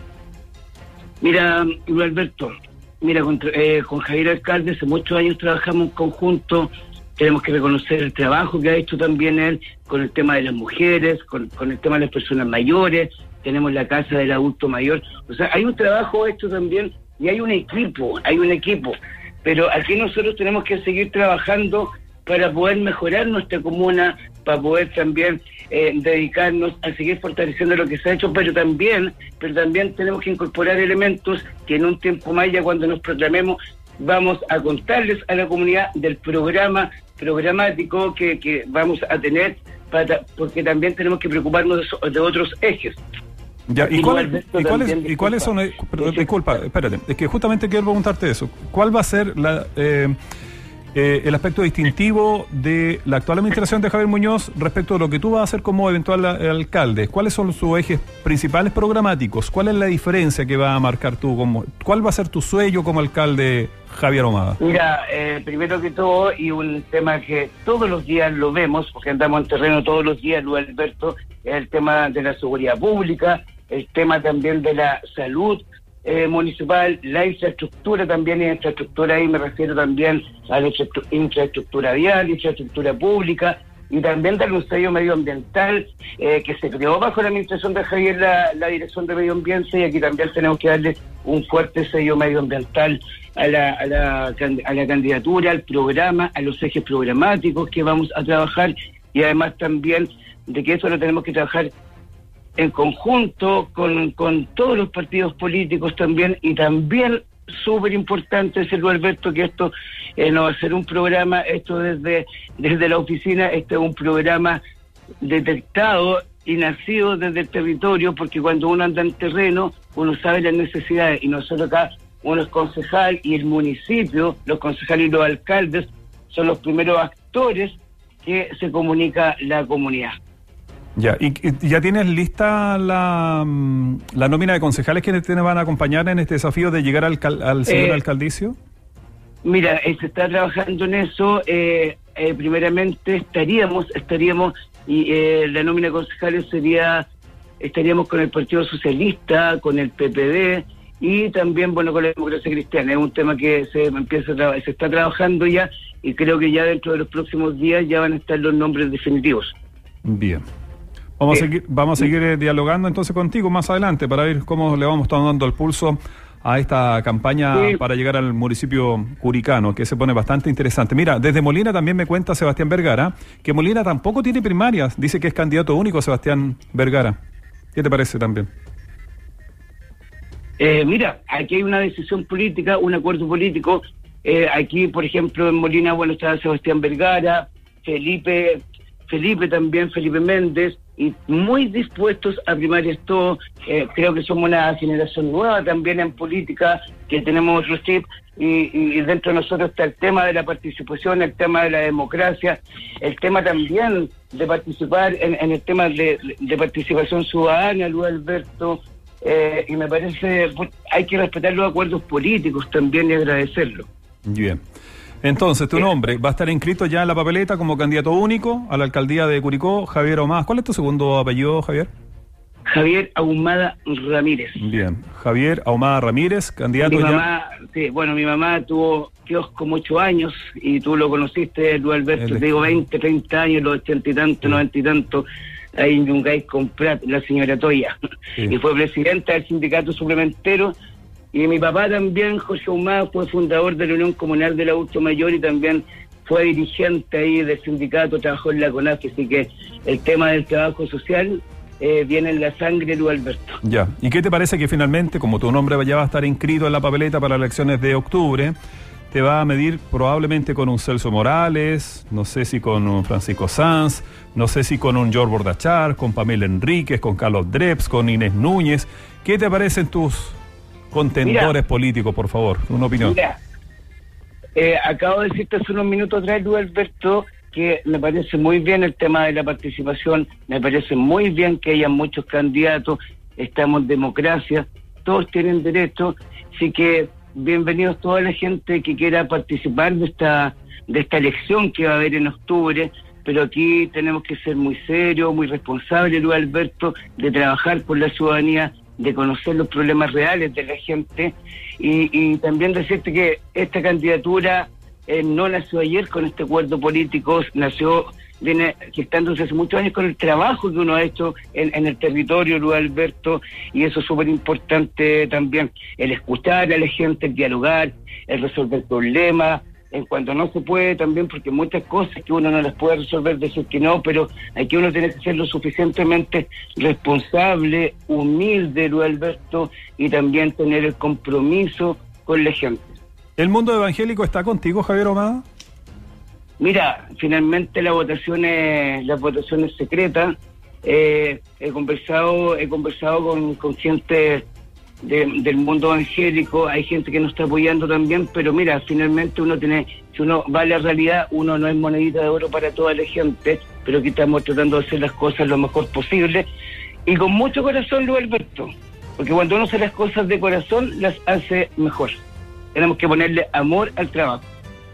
Mira, Luis Alberto, con Javier Alcalde hace muchos años trabajamos en conjunto. Tenemos que reconocer el trabajo que ha hecho también él con el tema de las mujeres, con el tema de las personas mayores. Tenemos la casa del adulto mayor. O sea, hay un trabajo hecho también y hay un equipo. Pero aquí nosotros tenemos que seguir trabajando para poder mejorar nuestra comuna, para poder también dedicarnos a seguir fortaleciendo lo que se ha hecho, pero también tenemos que incorporar elementos que en un tiempo más, ya cuando nos proclamemos, vamos a contarles a la comunidad del programa programático que vamos a tener, porque también tenemos que preocuparnos de otros ejes. Ya, ¿y cuáles son? Disculpa, espérate, es que justamente quiero preguntarte eso. ¿Cuál va a ser el aspecto distintivo de la actual administración de Javier Muñoz respecto de lo que tú vas a hacer como eventual alcalde? ¿Cuáles son sus ejes principales programáticos? ¿Cuál es la diferencia que va a marcar tú? ¿Cuál va a ser tu sello como alcalde, Javier Ahumada? Mira, primero que todo, y un tema que todos los días lo vemos, porque andamos en terreno todos los días, Luis Alberto, es el tema de la seguridad pública, el tema también de la salud municipal, la infraestructura también, y infraestructura ahí me refiero también a la infraestructura vial, infraestructura pública, y también darle un sello medioambiental que se creó bajo la administración de Javier, la Dirección de Medio Ambiente, y aquí también tenemos que darle un fuerte sello medioambiental a la candidatura, al programa, a los ejes programáticos que vamos a trabajar, y además también de que eso lo tenemos que trabajar en conjunto con todos los partidos políticos también, y también súper importante, Luis Alberto, que esto no va a ser un programa, esto desde la oficina, este es un programa detectado y nacido desde el territorio, porque cuando uno anda en terreno, uno sabe las necesidades, y nosotros acá, uno es concejal, y el municipio, los concejales y los alcaldes, son los primeros actores que se comunica la comunidad. Ya, ¿y ya tienes lista la nómina de concejales que te van a acompañar en este desafío de llegar al señor alcaldicio? Mira, se está trabajando en eso. primeramente estaríamos y la nómina de concejales estaríamos con el Partido Socialista, con el PPD y también, bueno, con la Democracia Cristiana. Es un tema que se está trabajando ya, y creo que ya dentro de los próximos días ya van a estar los nombres definitivos. Bien. Vamos a seguir dialogando entonces contigo más adelante para ver cómo le vamos dando el pulso a esta campaña para llegar al municipio curicano, que se pone bastante interesante. Mira, desde Molina también me cuenta Sebastián Vergara que Molina tampoco tiene primarias. Dice que es candidato único Sebastián Vergara. ¿Qué te parece también? Mira, aquí hay una decisión política, un acuerdo político. Aquí, por ejemplo, en Molina, bueno, está Sebastián Vergara, Felipe Méndez, y muy dispuestos a primarias todos. Creo que somos una generación nueva también en política, que tenemos otro chip, y dentro de nosotros está el tema de la participación, el tema de la democracia, el tema también de participar en el tema de participación ciudadana, Luis Alberto, y me parece hay que respetar los acuerdos políticos también y agradecerlo. Bien. Entonces, tu nombre va a estar inscrito ya en la papeleta como candidato único a la alcaldía de Curicó, Javier Ahumada. ¿Cuál es tu segundo apellido, Javier? Javier Ahumada Ramírez. Bien, Javier Ahumada Ramírez, candidato mi mamá tuvo kiosco muchos años, y tú lo conociste, Luis Alberto, te digo 20, 30 años, los 80 y tantos, 90 y tantos, ahí en Yungay con Prat, la señora Toya, y fue presidenta del sindicato suplementero. Y mi papá también, José Ahumada, fue fundador de la Unión Comunal del Adulto Mayor y también fue dirigente ahí del sindicato, trabajó en la CONAF, así que el tema del trabajo social viene en la sangre, Luis Alberto. Ya, ¿y qué te parece que finalmente, como tu nombre ya va a estar inscrito en la papeleta para las elecciones de octubre, te va a medir probablemente con un Celso Morales, no sé si con un Francisco Sanz, no sé si con un George Bordachar, con Pamela Enríquez, con Carlos Dreps, con Inés Núñez? ¿Qué te parecen tus contendores políticos, por favor? Una opinión. Mira, acabo de decirte hace unos minutos atrás, Luis Alberto, que me parece muy bien el tema de la participación, me parece muy bien que haya muchos candidatos, estamos en democracia, todos tienen derecho, así que bienvenidos toda la gente que quiera participar de esta elección que va a haber en octubre, pero aquí tenemos que ser muy serios, muy responsables, Luis Alberto, de trabajar por la ciudadanía, de conocer los problemas reales de la gente, y también decirte que esta candidatura no nació ayer con este acuerdo político, viene gestándose hace muchos años con el trabajo que uno ha hecho en el territorio, Luis Alberto, y eso es súper importante también, el escuchar a la gente, el dialogar, el resolver problemas, en cuanto no se puede también, porque muchas cosas que uno no las puede resolver, decir que no, pero aquí uno tiene que ser lo suficientemente responsable, humilde, Luis Alberto, y también tener el compromiso con la gente. ¿El mundo evangélico está contigo, Javier Ahumada? Mira, finalmente las votaciones secretas. He conversado con gente del mundo evangélico, hay gente que nos está apoyando también, pero mira, finalmente si uno va a la realidad, uno no es monedita de oro para toda la gente, pero aquí estamos tratando de hacer las cosas lo mejor posible y con mucho corazón, Luis Alberto, porque cuando uno hace las cosas de corazón, las hace mejor. Tenemos que ponerle amor al trabajo.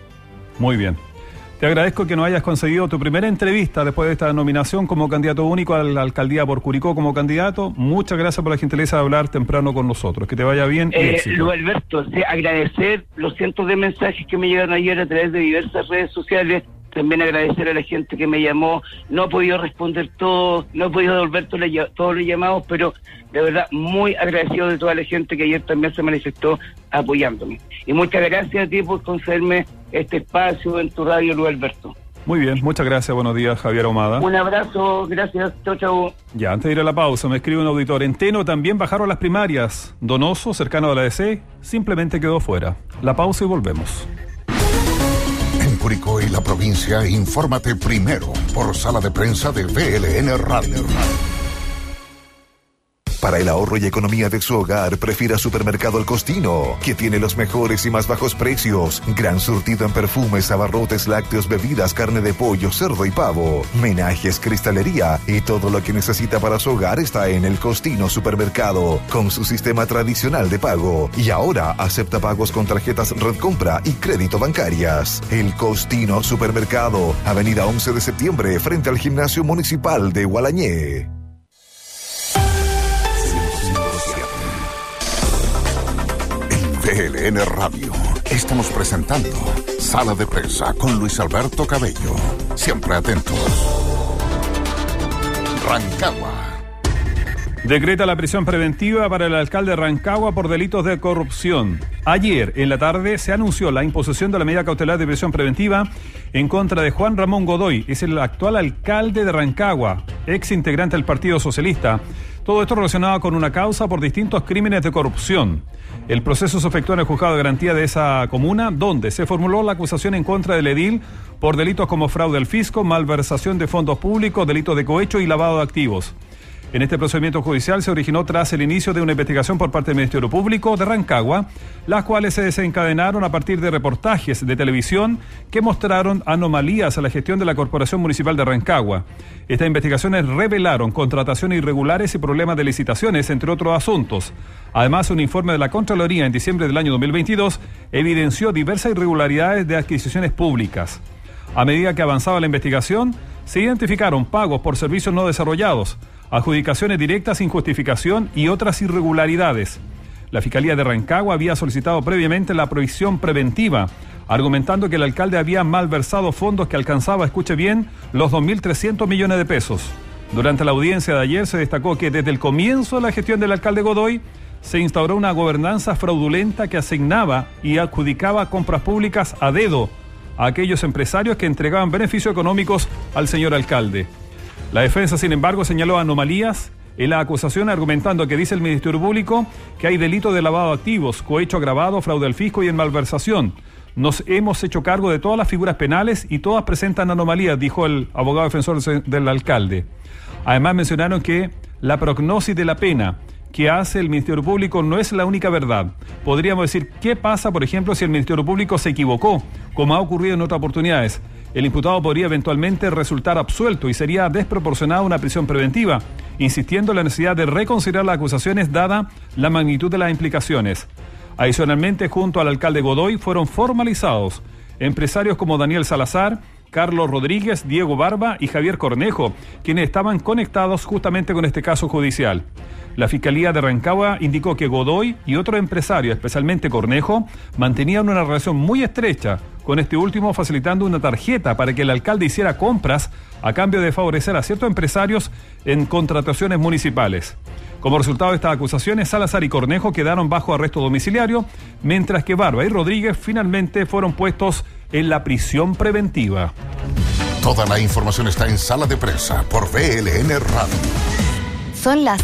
Muy bien. Te agradezco que nos hayas conseguido tu primera entrevista después de esta nominación como candidato único a la alcaldía por Curicó como candidato. Muchas gracias por la gentileza de hablar temprano con nosotros. Que te vaya bien y éxito. Luis Alberto, agradecer los cientos de mensajes que me llegaron ayer a través de diversas redes sociales. También agradecer a la gente que me llamó. No he podido responder todo, no he podido devolver todos los llamados, pero de verdad muy agradecido de toda la gente que ayer también se manifestó apoyándome. Y muchas gracias a ti por concederme este espacio en tu radio, Luis Alberto. Muy bien, muchas gracias, buenos días, Javier Ahumada. Un abrazo, gracias, chau. Ya, antes de ir a la pausa, me escribe un auditor. En Teno también bajaron las primarias. Donoso, cercano a la DC, simplemente quedó fuera. La pausa y volvemos. En Curicó y la provincia, infórmate primero por Sala de Prensa de VLN Radio. Para el ahorro y economía de su hogar, prefiera Supermercado El Costino, que tiene los mejores y más bajos precios. Gran surtido en perfumes, abarrotes, lácteos, bebidas, carne de pollo, cerdo y pavo, menajes, cristalería y todo lo que necesita para su hogar está en El Costino Supermercado, con su sistema tradicional de pago. Y ahora acepta pagos con tarjetas Red Compra y crédito bancarias. El Costino Supermercado, Avenida 11 de septiembre, frente al Gimnasio Municipal de Gualañé. En VLN Radio estamos presentando Sala de Prensa con Luis Alberto Cabello. Siempre atentos. Rancagua. Decreta la prisión preventiva para el alcalde de Rancagua por delitos de corrupción. Ayer, en la tarde, se anunció la imposición de la medida cautelar de prisión preventiva en contra de Juan Ramón Godoy. Es el actual alcalde de Rancagua, ex integrante del Partido Socialista. Todo esto relacionado con una causa por distintos crímenes de corrupción. El proceso se efectuó en el juzgado de garantía de esa comuna, donde se formuló la acusación en contra del edil por delitos como fraude al fisco, malversación de fondos públicos, delitos de cohecho y lavado de activos. En este procedimiento judicial se originó tras el inicio de una investigación por parte del Ministerio Público de Rancagua, las cuales se desencadenaron a partir de reportajes de televisión que mostraron anomalías a la gestión de la Corporación Municipal de Rancagua. Estas investigaciones revelaron contrataciones irregulares y problemas de licitaciones, entre otros asuntos. Además, un informe de la Contraloría en diciembre del año 2022 evidenció diversas irregularidades de adquisiciones públicas. A medida que avanzaba la investigación, se identificaron pagos por servicios no desarrollados, adjudicaciones directas sin justificación y otras irregularidades. La Fiscalía de Rancagua había solicitado previamente la prisión preventiva, argumentando que el alcalde había malversado fondos que alcanzaba, escuche bien, los 2.300 millones de pesos. Durante la audiencia de ayer se destacó que desde el comienzo de la gestión del alcalde Godoy se instauró una gobernanza fraudulenta que asignaba y adjudicaba compras públicas a dedo a aquellos empresarios que entregaban beneficios económicos al señor alcalde. La defensa, sin embargo, señaló anomalías en la acusación, argumentando que dice el Ministerio Público que hay delito de lavado de activos, cohecho agravado, fraude al fisco y en malversación. Nos hemos hecho cargo de todas las figuras penales y todas presentan anomalías, dijo el abogado defensor del alcalde. Además mencionaron que la prognosis de la pena que hace el Ministerio Público no es la única verdad. Podríamos decir, ¿qué pasa, por ejemplo, si el Ministerio Público se equivocó, como ha ocurrido en otras oportunidades? El imputado podría eventualmente resultar absuelto y sería desproporcionada una prisión preventiva, insistiendo en la necesidad de reconsiderar las acusaciones dada la magnitud de las implicaciones. Adicionalmente, junto al alcalde Godoy fueron formalizados empresarios como Daniel Salazar, Carlos Rodríguez, Diego Barba y Javier Cornejo, quienes estaban conectados justamente con este caso judicial. La Fiscalía de Rancagua indicó que Godoy y otros empresarios, especialmente Cornejo, mantenían una relación muy estrecha con este último, facilitando una tarjeta para que el alcalde hiciera compras a cambio de favorecer a ciertos empresarios en contrataciones municipales. Como resultado de estas acusaciones, Salazar y Cornejo quedaron bajo arresto domiciliario, mientras que Barba y Rodríguez finalmente fueron puestos en la prisión preventiva. Toda la información está en Sala de Prensa por VLN Radio. Son las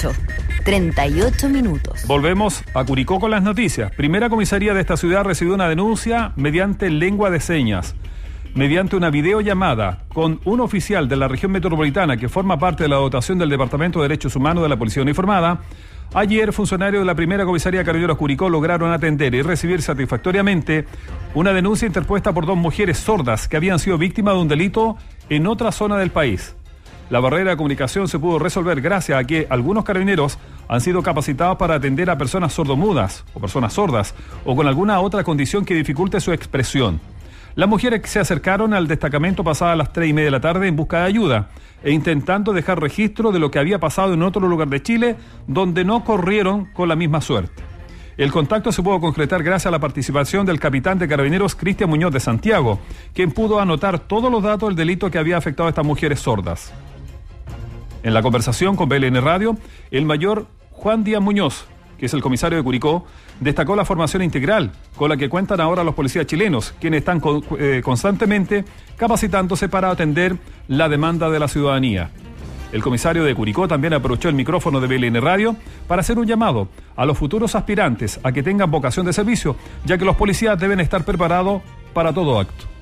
8:38 minutos. Volvemos a Curicó con las noticias. Primera comisaría de esta ciudad recibió una denuncia mediante lengua de señas. Mediante una videollamada con un oficial de la región metropolitana que forma parte de la dotación del Departamento de Derechos Humanos de la Policía Uniformada, ayer funcionarios de la primera comisaría de Carabineros Curicó lograron atender y recibir satisfactoriamente una denuncia interpuesta por dos mujeres sordas que habían sido víctimas de un delito en otra zona del país. La barrera de comunicación se pudo resolver gracias a que algunos carabineros han sido capacitados para atender a personas sordomudas o personas sordas o con alguna otra condición que dificulte su expresión. Las mujeres se acercaron al destacamento pasadas las 3:30 de la tarde en busca de ayuda e intentando dejar registro de lo que había pasado en otro lugar de Chile donde no corrieron con la misma suerte. El contacto se pudo concretar gracias a la participación del capitán de Carabineros Cristian Muñoz de Santiago, quien pudo anotar todos los datos del delito que había afectado a estas mujeres sordas. En la conversación con VLN Radio, el mayor Juan Díaz Muñoz, que es el comisario de Curicó, destacó la formación integral con la que cuentan ahora los policías chilenos, quienes están constantemente capacitándose para atender la demanda de la ciudadanía. El comisario de Curicó también aprovechó el micrófono de VLN Radio para hacer un llamado a los futuros aspirantes a que tengan vocación de servicio, ya que los policías deben estar preparados para todo acto.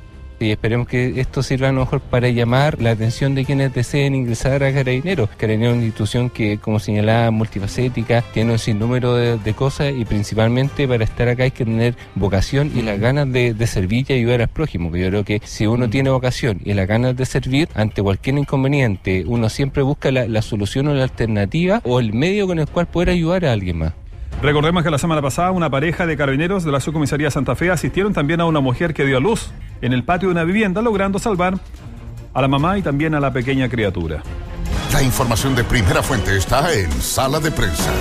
Y esperemos que esto sirva a lo mejor para llamar la atención de quienes deseen ingresar a Carabineros. Carabineros es una institución que, como señalaba, multifacética, tiene un sinnúmero de cosas, y principalmente para estar acá hay que tener vocación y las ganas de servir y ayudar al prójimo. Yo creo que si uno tiene vocación y las ganas de servir, ante cualquier inconveniente, uno siempre busca la solución o la alternativa o el medio con el cual poder ayudar a alguien más. Recordemos que la semana pasada una pareja de carabineros de la subcomisaría Santa Fe asistieron también a una mujer que dio a luz en el patio de una vivienda, logrando salvar a la mamá y también a la pequeña criatura. La información de primera fuente está en Sala de Prensa.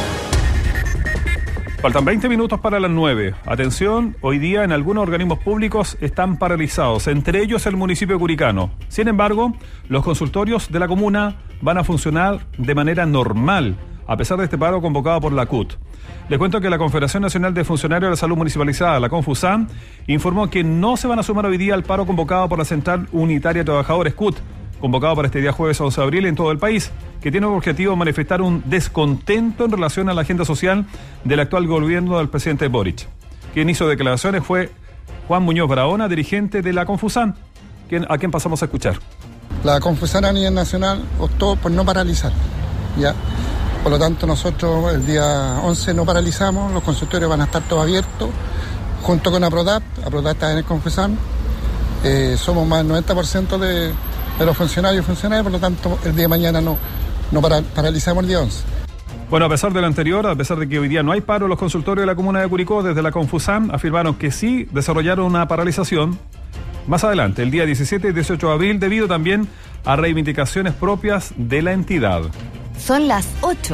Faltan 20 minutos para las 9. Atención, hoy día en algunos organismos públicos están paralizados, entre ellos el municipio de Curicano. Sin embargo, los consultorios de la comuna van a funcionar de manera normal, a pesar de este paro convocado por la CUT. Les cuento que la Confederación Nacional de Funcionarios de la Salud Municipalizada, la CONFUSAM, informó que no se van a sumar hoy día al paro convocado por la Central Unitaria de Trabajadores CUT, convocado para este día jueves 11 de abril en todo el país, que tiene como objetivo manifestar un descontento en relación a la agenda social del actual gobierno del presidente Boric. Quien hizo declaraciones fue Juan Muñoz Barahona, dirigente de la CONFUSAM, a quien pasamos a escuchar. La CONFUSAM a nivel nacional optó por no paralizar, ¿ya? Por lo tanto, nosotros el día 11 no paralizamos, los consultorios van a estar todos abiertos, junto con APRODAP está en el CONFUSAM, somos más del 90% de los funcionarios y funcionarias, por lo tanto, el día de mañana no paralizamos el día 11. Bueno, a pesar de lo anterior, a pesar de que hoy día no hay paro, los consultorios de la comuna de Curicó, desde la CONFUSAM, afirmaron que sí desarrollaron una paralización más adelante, el día 17 y 18 de abril, debido también a reivindicaciones propias de la entidad. Son las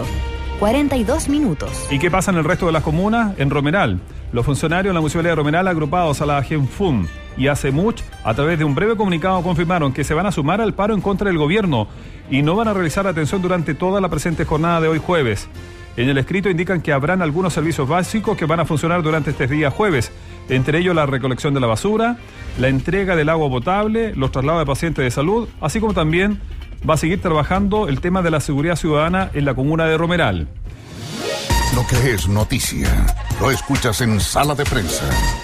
8:42 minutos. ¿Y qué pasa en el resto de las comunas? En Romeral, los funcionarios de la Municipalidad de Romeral, agrupados a la GENFUM y a CEMUCH, a través de un breve comunicado confirmaron que se van a sumar al paro en contra del gobierno y no van a realizar atención durante toda la presente jornada de hoy jueves. En el escrito indican que habrán algunos servicios básicos que van a funcionar durante este día jueves, entre ellos la recolección de la basura, la entrega del agua potable, los traslados de pacientes de salud, así como también va a seguir trabajando el tema de la seguridad ciudadana en la comuna de Romeral. Lo que es noticia, lo escuchas en Sala de Prensa.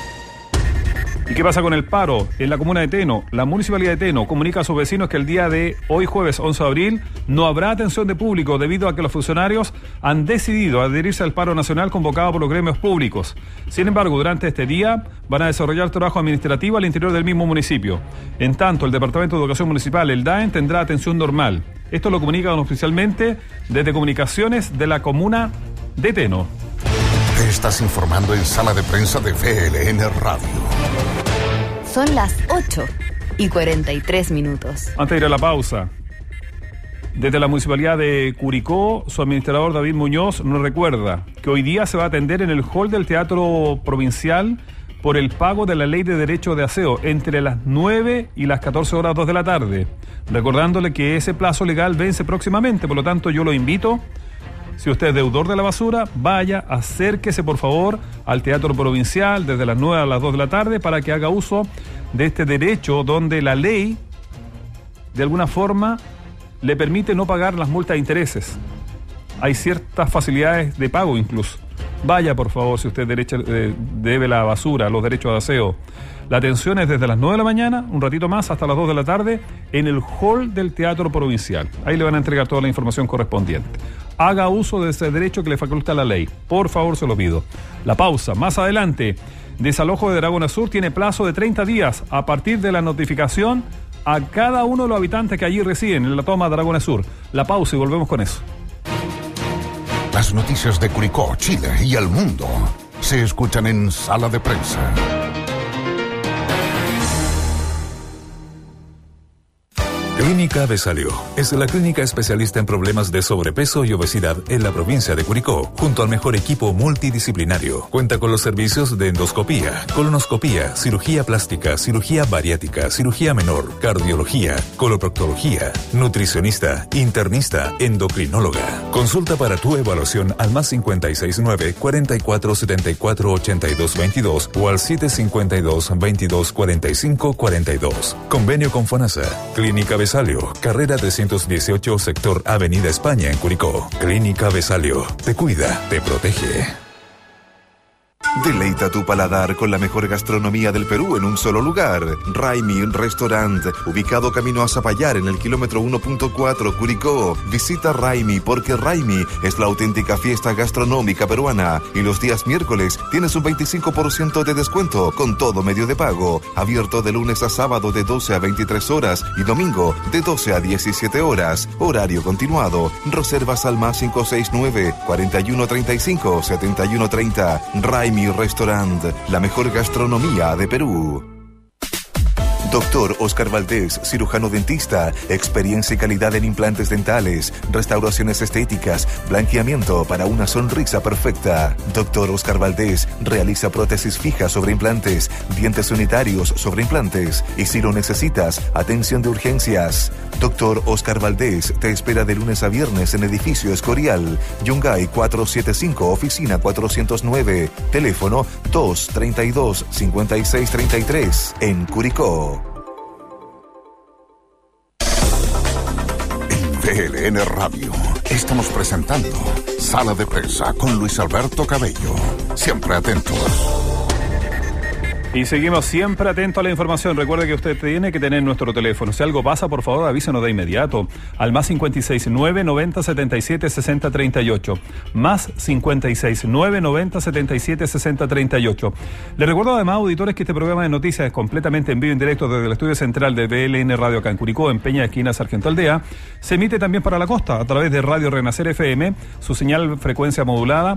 ¿Y qué pasa con el paro? En la comuna de Teno, la municipalidad de Teno comunica a sus vecinos que el día de hoy jueves 11 de abril no habrá atención de público debido a que los funcionarios han decidido adherirse al paro nacional convocado por los gremios públicos. Sin embargo, durante este día van a desarrollar trabajo administrativo al interior del mismo municipio. En tanto, el Departamento de Educación Municipal, el DAEN, tendrá atención normal. Esto lo comunican oficialmente desde Comunicaciones de la comuna de Teno. Te estás informando en Sala de Prensa de VLN Radio. Son las 8:43 minutos. Antes de ir a la pausa, desde la Municipalidad de Curicó, su administrador David Muñoz nos recuerda que hoy día se va a atender en el hall del Teatro Provincial por el pago de la Ley de Derecho de Aseo entre las 9 y las 14 horas 2 de la tarde. Recordándole que ese plazo legal vence próximamente, por lo tanto yo lo invito. Si usted es deudor de la basura, vaya, acérquese por favor al Teatro Provincial desde las 9 a las 2 de la tarde para que haga uso de este derecho donde la ley, de alguna forma, le permite no pagar las multas de intereses. Hay ciertas facilidades de pago incluso. Vaya por favor si usted debe la basura, los derechos de aseo. La atención es desde las 9 de la mañana, un ratito más, hasta las 2 de la tarde, en el hall del Teatro Provincial. Ahí le van a entregar toda la información correspondiente. Haga uso de ese derecho que le faculta la ley. Por favor, se lo pido. La pausa. Más adelante, desalojo de Dragones Sur tiene plazo de 30 días a partir de la notificación a cada uno de los habitantes que allí residen en la toma de Dragones Sur. La pausa y volvemos con eso. Las noticias de Curicó, Chile y el mundo se escuchan en Sala de Prensa. Clínica Besalio es la clínica especialista en problemas de sobrepeso y obesidad en la provincia de Curicó, junto al mejor equipo multidisciplinario. Cuenta con los servicios de endoscopía, colonoscopía, cirugía plástica, cirugía bariátrica, cirugía menor, cardiología, coloproctología, nutricionista, internista, endocrinóloga. Consulta para tu evaluación al más 569-4474-8222 o al 752-2245-42. Convenio con FONASA. Clínica Besalio, carrera 318, sector Avenida España en Curicó. Clínica Besalio, te cuida, te protege. Deleita tu paladar con la mejor gastronomía del Perú en un solo lugar. Raimi Restaurant, ubicado camino a Zapallar en el kilómetro 1.4 Curicó. Visita Raimi porque Raimi es la auténtica fiesta gastronómica peruana. Y los días miércoles tienes un 25% de descuento con todo medio de pago. Abierto de lunes a sábado de 12 a 23 horas y domingo de 12 a 17 horas. Horario continuado. Reservas al más 569 4135 7130. Raimi Restaurant, la mejor gastronomía de Perú. Doctor Oscar Valdés, cirujano dentista, experiencia y calidad en implantes dentales, restauraciones estéticas, blanqueamiento para una sonrisa perfecta. Doctor Oscar Valdés realiza prótesis fijas sobre implantes, dientes unitarios sobre implantes y si lo necesitas, atención de urgencias. Doctor Oscar Valdés te espera de lunes a viernes en Edificio Escorial, Yungay 475, oficina 409, teléfono 232-5633, en Curicó. BLN Radio. Estamos presentando Sala de Prensa con Luis Alberto Cabello. Siempre atentos. Y seguimos siempre atentos a la información. Recuerde que usted tiene que tener nuestro teléfono. Si algo pasa, por favor, avísenos de inmediato. Al más 569 90 77 60 38. Más 569 90 77 60 38. Les recuerdo además, auditores, que este programa de noticias es completamente en vivo y en directo desde el estudio central de BLN Radio acá en Curicó, en Peña, esquina Sargento Aldea. Se emite también para la costa a través de Radio Renacer FM, su señal frecuencia modulada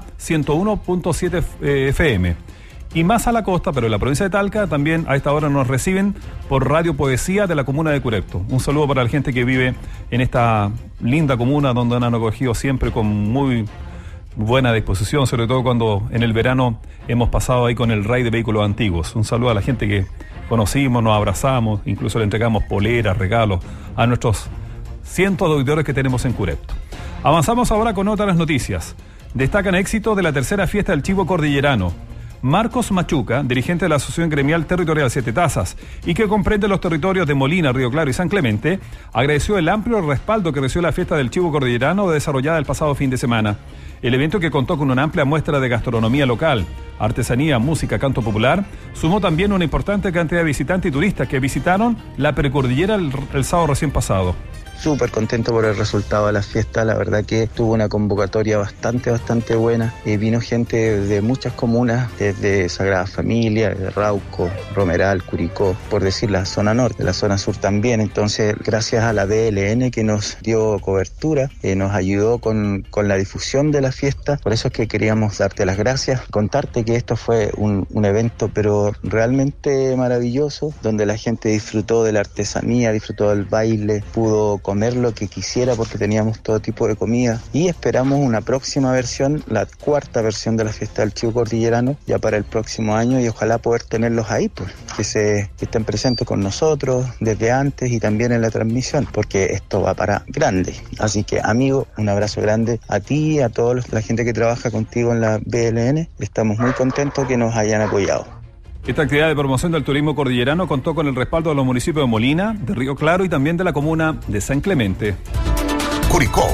101.7 FM. Y más a la costa, pero en la provincia de Talca, también a esta hora nos reciben por Radio Poesía de la comuna de Curepto. Un saludo para la gente que vive en esta linda comuna donde han acogido siempre con muy buena disposición, sobre todo cuando en el verano hemos pasado ahí con el RAI de vehículos antiguos. Un saludo a la gente que conocimos, nos abrazamos, incluso le entregamos poleras, regalos a nuestros cientos de auditores que tenemos en Curepto. Avanzamos ahora con otras noticias. Destacan éxito de la tercera fiesta del Chivo Cordillerano. Marcos Machuca, dirigente de la Asociación Gremial Territorial Siete Tazas y que comprende los territorios de Molina, Río Claro y San Clemente, agradeció el amplio respaldo que recibió la fiesta del Chivo Cordillerano desarrollada el pasado fin de semana. El evento, que contó con una amplia muestra de gastronomía local, artesanía, música, canto popular, sumó también una importante cantidad de visitantes y turistas que visitaron la precordillera el sábado recién pasado. Súper contento por el resultado de la fiesta, la verdad que tuvo una convocatoria bastante buena. Vino gente de muchas comunas, desde Sagrada Familia, de Rauco, Romeral, Curicó, por decir la zona norte, la zona sur también. Entonces, gracias a la BLN que nos dio cobertura, nos ayudó con la difusión de la fiesta. Por eso es que queríamos darte las gracias, contarte que esto fue un evento pero realmente maravilloso, donde la gente disfrutó de la artesanía, disfrutó del baile, pudo comer lo que quisiera porque teníamos todo tipo de comida y esperamos una próxima versión, la cuarta versión de la fiesta del Chivo Cordillerano ya para el próximo año y ojalá poder tenerlos ahí, pues, que estén presentes con nosotros desde antes y también en la transmisión, porque esto va para grande. Así que, amigo, un abrazo grande a ti, a toda la gente que trabaja contigo en la BLN. Estamos muy contentos que nos hayan apoyado. Esta actividad de promoción del turismo cordillerano contó con el respaldo de los municipios de Molina, de Río Claro y también de la comuna de San Clemente. Curicó.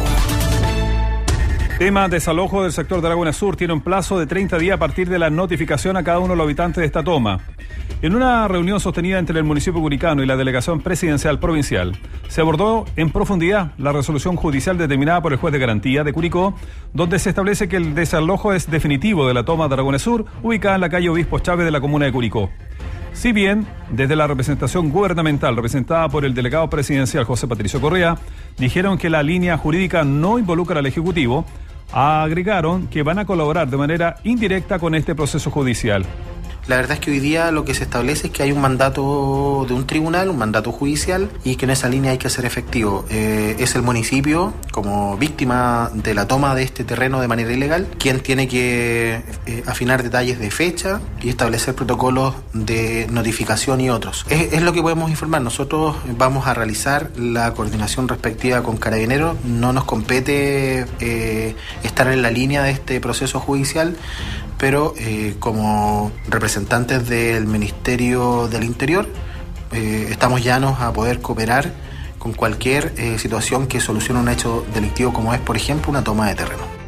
Tema desalojo del sector de Laguna Sur tiene un plazo de 30 días a partir de la notificación a cada uno de los habitantes de esta toma. En una reunión sostenida entre el municipio curicano y la delegación presidencial provincial, se abordó en profundidad la resolución judicial determinada por el juez de garantía de Curicó, donde se establece que el desalojo es definitivo de la toma de Laguna Sur, ubicada en la calle Obispo Chávez de la comuna de Curicó. Si bien, desde la representación gubernamental representada por el delegado presidencial José Patricio Correa, dijeron que la línea jurídica no involucra al Ejecutivo, agregaron que van a colaborar de manera indirecta con este proceso judicial. La verdad es que hoy día lo que se establece es que hay un mandato de un tribunal, un mandato judicial, y que en esa línea hay que hacer efectivo. Es el municipio, como víctima de la toma de este terreno de manera ilegal, quien tiene que afinar detalles de fecha y establecer protocolos de notificación y otros. Es lo que podemos informar. Nosotros vamos a realizar la coordinación respectiva con Carabineros. No nos compete estar en la línea de este proceso judicial, pero como representantes del Ministerio del Interior estamos llanos a poder cooperar con cualquier situación que solucione un hecho delictivo como es, por ejemplo, una toma de terreno.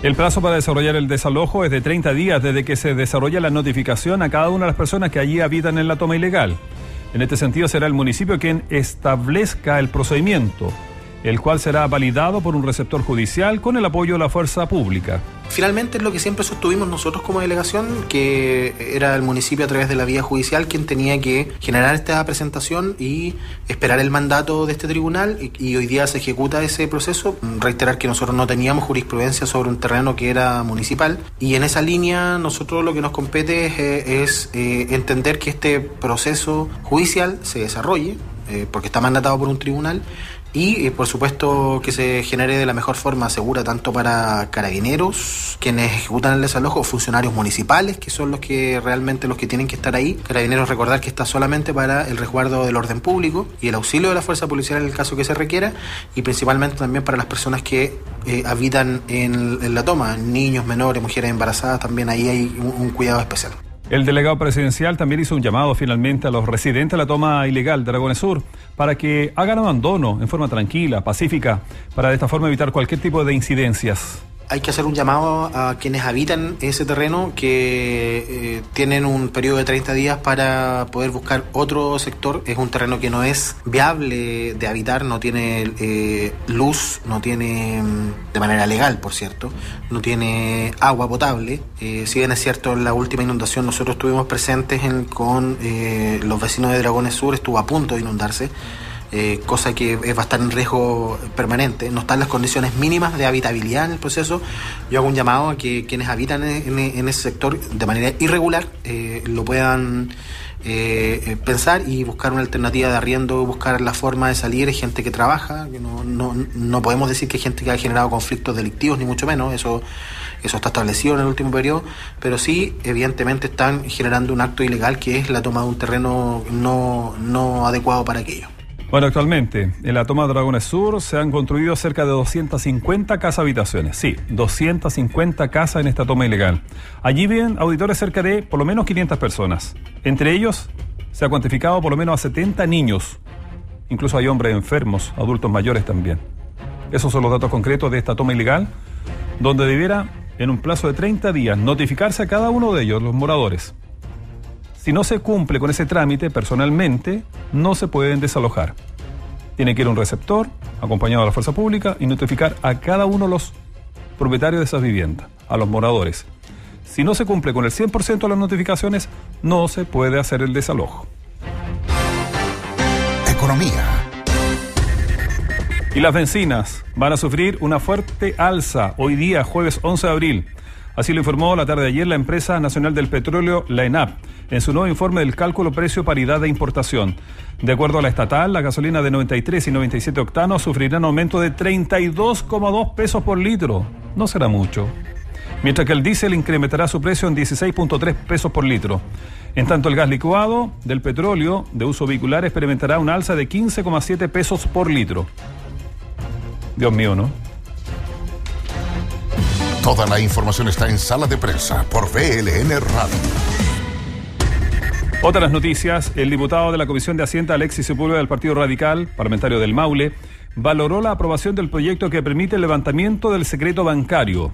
El plazo para desarrollar el desalojo es de 30 días desde que se desarrolla la notificación a cada una de las personas que allí habitan en la toma ilegal. En este sentido, será el municipio quien establezca el procedimiento, el cual será validado por un receptor judicial con el apoyo de la fuerza pública. Finalmente es lo que siempre sostuvimos nosotros como delegación, que era el municipio a través de la vía judicial quien tenía que generar esta presentación y esperar el mandato de este tribunal, y hoy día se ejecuta ese proceso. Reiterar que nosotros no teníamos jurisprudencia sobre un terreno que era municipal, y en esa línea nosotros lo que nos compete es entender que este proceso judicial se desarrolle, porque está mandatado por un tribunal, y por supuesto que se genere de la mejor forma segura, tanto para carabineros, quienes ejecutan el desalojo, funcionarios municipales, que son los que realmente los que tienen que estar ahí. Carabineros, recordar que está solamente para el resguardo del orden público y el auxilio de la fuerza policial en el caso que se requiera, y principalmente también para las personas que habitan en la toma, niños, menores, mujeres embarazadas, también ahí hay un cuidado especial. El delegado presidencial también hizo un llamado finalmente a los residentes de la toma ilegal de Dragones Sur para que hagan abandono en forma tranquila, pacífica, para de esta forma evitar cualquier tipo de incidencias. Hay que hacer un llamado a quienes habitan ese terreno, que tienen un periodo de 30 días para poder buscar otro sector. Es un terreno que no es viable de habitar, no tiene luz, no tiene, de manera legal por cierto, no tiene agua potable. Si bien es cierto, en la última inundación nosotros estuvimos presentes con los vecinos de Dragones Sur, estuvo a punto de inundarse. Cosa que va a estar en riesgo permanente. No están las condiciones mínimas de habitabilidad en el proceso. Yo hago un llamado a que quienes habitan en ese sector de manera irregular lo puedan pensar y buscar una alternativa de arriendo, buscar la forma de salir. Hay gente que trabaja, que no podemos decir que hay gente que ha generado conflictos delictivos, ni mucho menos, eso está establecido en el último periodo, pero sí, evidentemente están generando un acto ilegal que es la toma de un terreno no adecuado para aquello. Bueno, actualmente en la toma de Dragones Sur se han construido cerca de 250 casas habitaciones. Sí, 250 casas en esta toma ilegal. Allí viven auditores cerca de por lo menos 500 personas. Entre ellos se ha cuantificado por lo menos a 70 niños. Incluso hay hombres enfermos, adultos mayores también. Esos son los datos concretos de esta toma ilegal, donde debiera, en un plazo de 30 días, notificarse a cada uno de ellos, los moradores. Si no se cumple con ese trámite, personalmente, no se pueden desalojar. Tiene que ir un receptor, acompañado de la fuerza pública, y notificar a cada uno de los propietarios de esas viviendas, a los moradores. Si no se cumple con el 100% de las notificaciones, no se puede hacer el desalojo. Economía. Y las bencinas van a sufrir una fuerte alza hoy día, jueves 11 de abril. Así lo informó la tarde de ayer la Empresa Nacional del Petróleo, la ENAP, en su nuevo informe del cálculo precio-paridad de importación. De acuerdo a la estatal, la gasolina de 93 y 97 octanos sufrirá un aumento de 32,2 pesos por litro. No será mucho. Mientras que el diésel incrementará su precio en 16,3 pesos por litro. En tanto, el gas licuado del petróleo de uso vehicular experimentará un alza de 15,7 pesos por litro. Dios mío, ¿no? Toda la información está en Sala de Prensa por VLN Radio. Otras noticias: el diputado de la Comisión de Hacienda, Alexis Sepúlveda, del Partido Radical, parlamentario del Maule, valoró la aprobación del proyecto que permite el levantamiento del secreto bancario.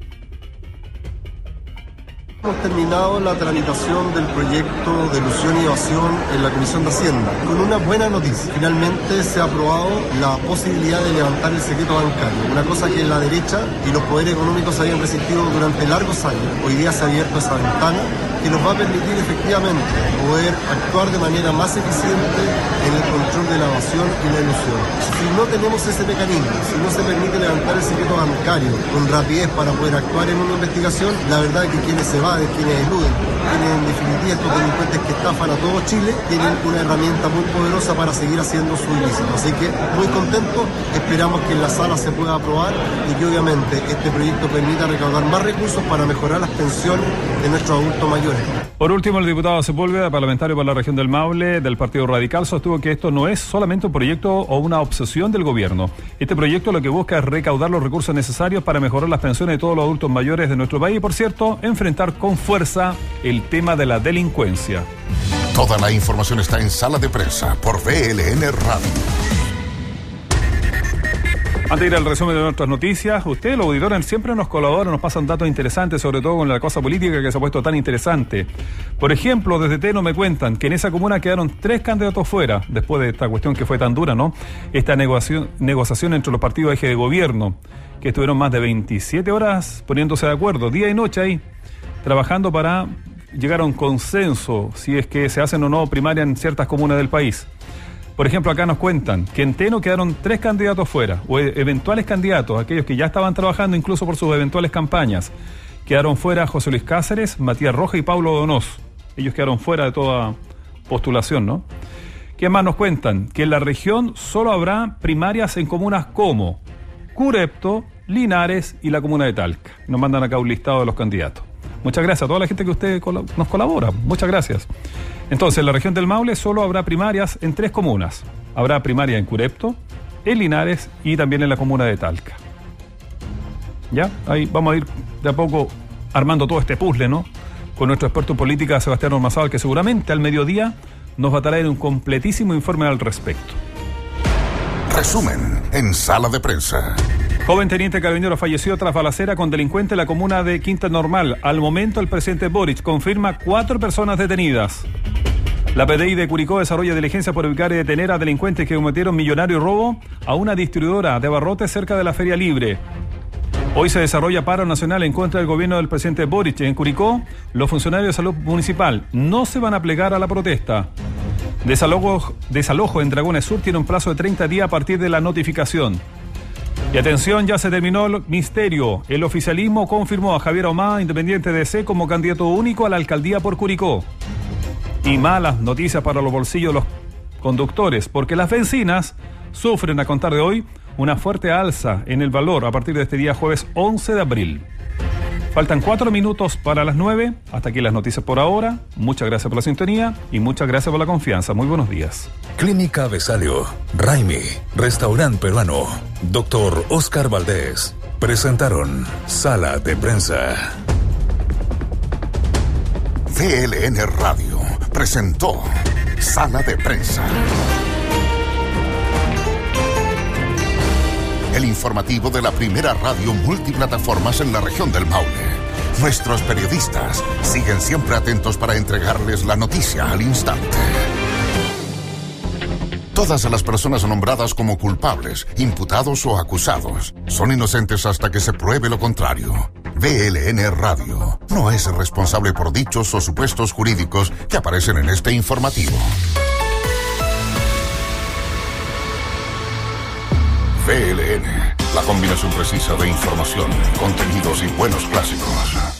Hemos terminado la tramitación del proyecto de elusión y evasión en la Comisión de Hacienda con una buena noticia. Finalmente se ha aprobado la posibilidad de levantar el secreto bancario, una cosa que la derecha y los poderes económicos habían resistido durante largos años. Hoy día se ha abierto esa ventana que nos va a permitir efectivamente poder actuar de manera más eficiente en el control de la evasión y la ilusión. Si no tenemos ese mecanismo, si no se permite levantar el secreto bancario con rapidez para poder actuar en una investigación, la verdad es que quienes se van, quienes eluden, quienes en definitiva estos delincuentes que estafan a todo Chile, tienen una herramienta muy poderosa para seguir haciendo su ilícito. Así que muy contento, esperamos que en la sala se pueda aprobar y que obviamente este proyecto permita recaudar más recursos para mejorar las pensiones de nuestros adultos mayores. Por último, el diputado Sepúlveda, parlamentario por la región del Maule, del Partido Radical, sostuvo que esto no es solamente un proyecto o una obsesión del gobierno. Este proyecto lo que busca es recaudar los recursos necesarios para mejorar las pensiones de todos los adultos mayores de nuestro país y, por cierto, enfrentar con fuerza el tema de la delincuencia. Toda la información está en Sala de Prensa por VLN Radio. Antes de ir al resumen de nuestras noticias, ustedes, los auditores, siempre nos colaboran, nos pasan datos interesantes, sobre todo con la cosa política que se ha puesto tan interesante. Por ejemplo, desde Teno me cuentan que en esa comuna quedaron 3 candidatos fuera, después de esta cuestión que fue tan dura, ¿no? Esta negociación entre los partidos de eje de gobierno, que estuvieron más de 27 horas poniéndose de acuerdo, día y noche ahí, trabajando para llegar a un consenso, si es que se hacen o no primarias en ciertas comunas del país. Por ejemplo, acá nos cuentan que en Teno quedaron 3 candidatos fuera, o eventuales candidatos, aquellos que ya estaban trabajando incluso por sus eventuales campañas. Quedaron fuera José Luis Cáceres, Matías Roja y Pablo Donoz. Ellos quedaron fuera de toda postulación, ¿no? ¿Qué más nos cuentan? Que en la región solo habrá primarias en comunas como Curepto, Linares y la comuna de Talca. Nos mandan acá un listado de los candidatos. Muchas gracias a toda la gente que usted nos colabora. Muchas gracias. Entonces, en la región del Maule solo habrá primarias en 3 comunas. Habrá primaria en Curepto, en Linares y también en la comuna de Talca. ¿Ya? Ahí vamos a ir de a poco armando todo este puzzle, ¿no? Con nuestro experto en política, Sebastián Ormazábal, que seguramente al mediodía nos va a traer un completísimo informe al respecto. Resumen en Sala de Prensa. Joven teniente carabinero falleció tras balacera con delincuente en la comuna de Quinta Normal. Al momento, el presidente Boric confirma 4 personas detenidas. La PDI de Curicó desarrolla diligencia por ubicar y detener a delincuentes que cometieron millonario robo a una distribuidora de abarrotes cerca de la Feria Libre. Hoy se desarrolla paro nacional en contra del gobierno del presidente Boric. En Curicó, los funcionarios de salud municipal no se van a plegar a la protesta. Desalojo en Dragones Sur tiene un plazo de 30 días a partir de la notificación. Y atención, ya se terminó el misterio. El oficialismo confirmó a Javier Ahumada, independiente de C, como candidato único a la alcaldía por Curicó. Y malas noticias para los bolsillos de los conductores, porque las bencinas sufren a contar de hoy una fuerte alza en el valor a partir de este día jueves 11 de abril. Faltan 4 minutos para las 9. Hasta aquí las noticias por ahora. Muchas gracias por la sintonía y muchas gracias por la confianza. Muy buenos días. Clínica Besalio, Raimi, Restaurante Peruano, Dr. Oscar Valdés. Presentaron Sala de Prensa. VLN Radio presentó Sala de Prensa. El informativo de la primera radio multiplataformas en la región del Maule. Nuestros periodistas siguen siempre atentos para entregarles la noticia al instante. Todas las personas nombradas como culpables, imputados o acusados son inocentes hasta que se pruebe lo contrario. VLN Radio no es responsable por dichos o supuestos jurídicos que aparecen en este informativo. VLN, la combinación precisa de información, contenidos y buenos clásicos.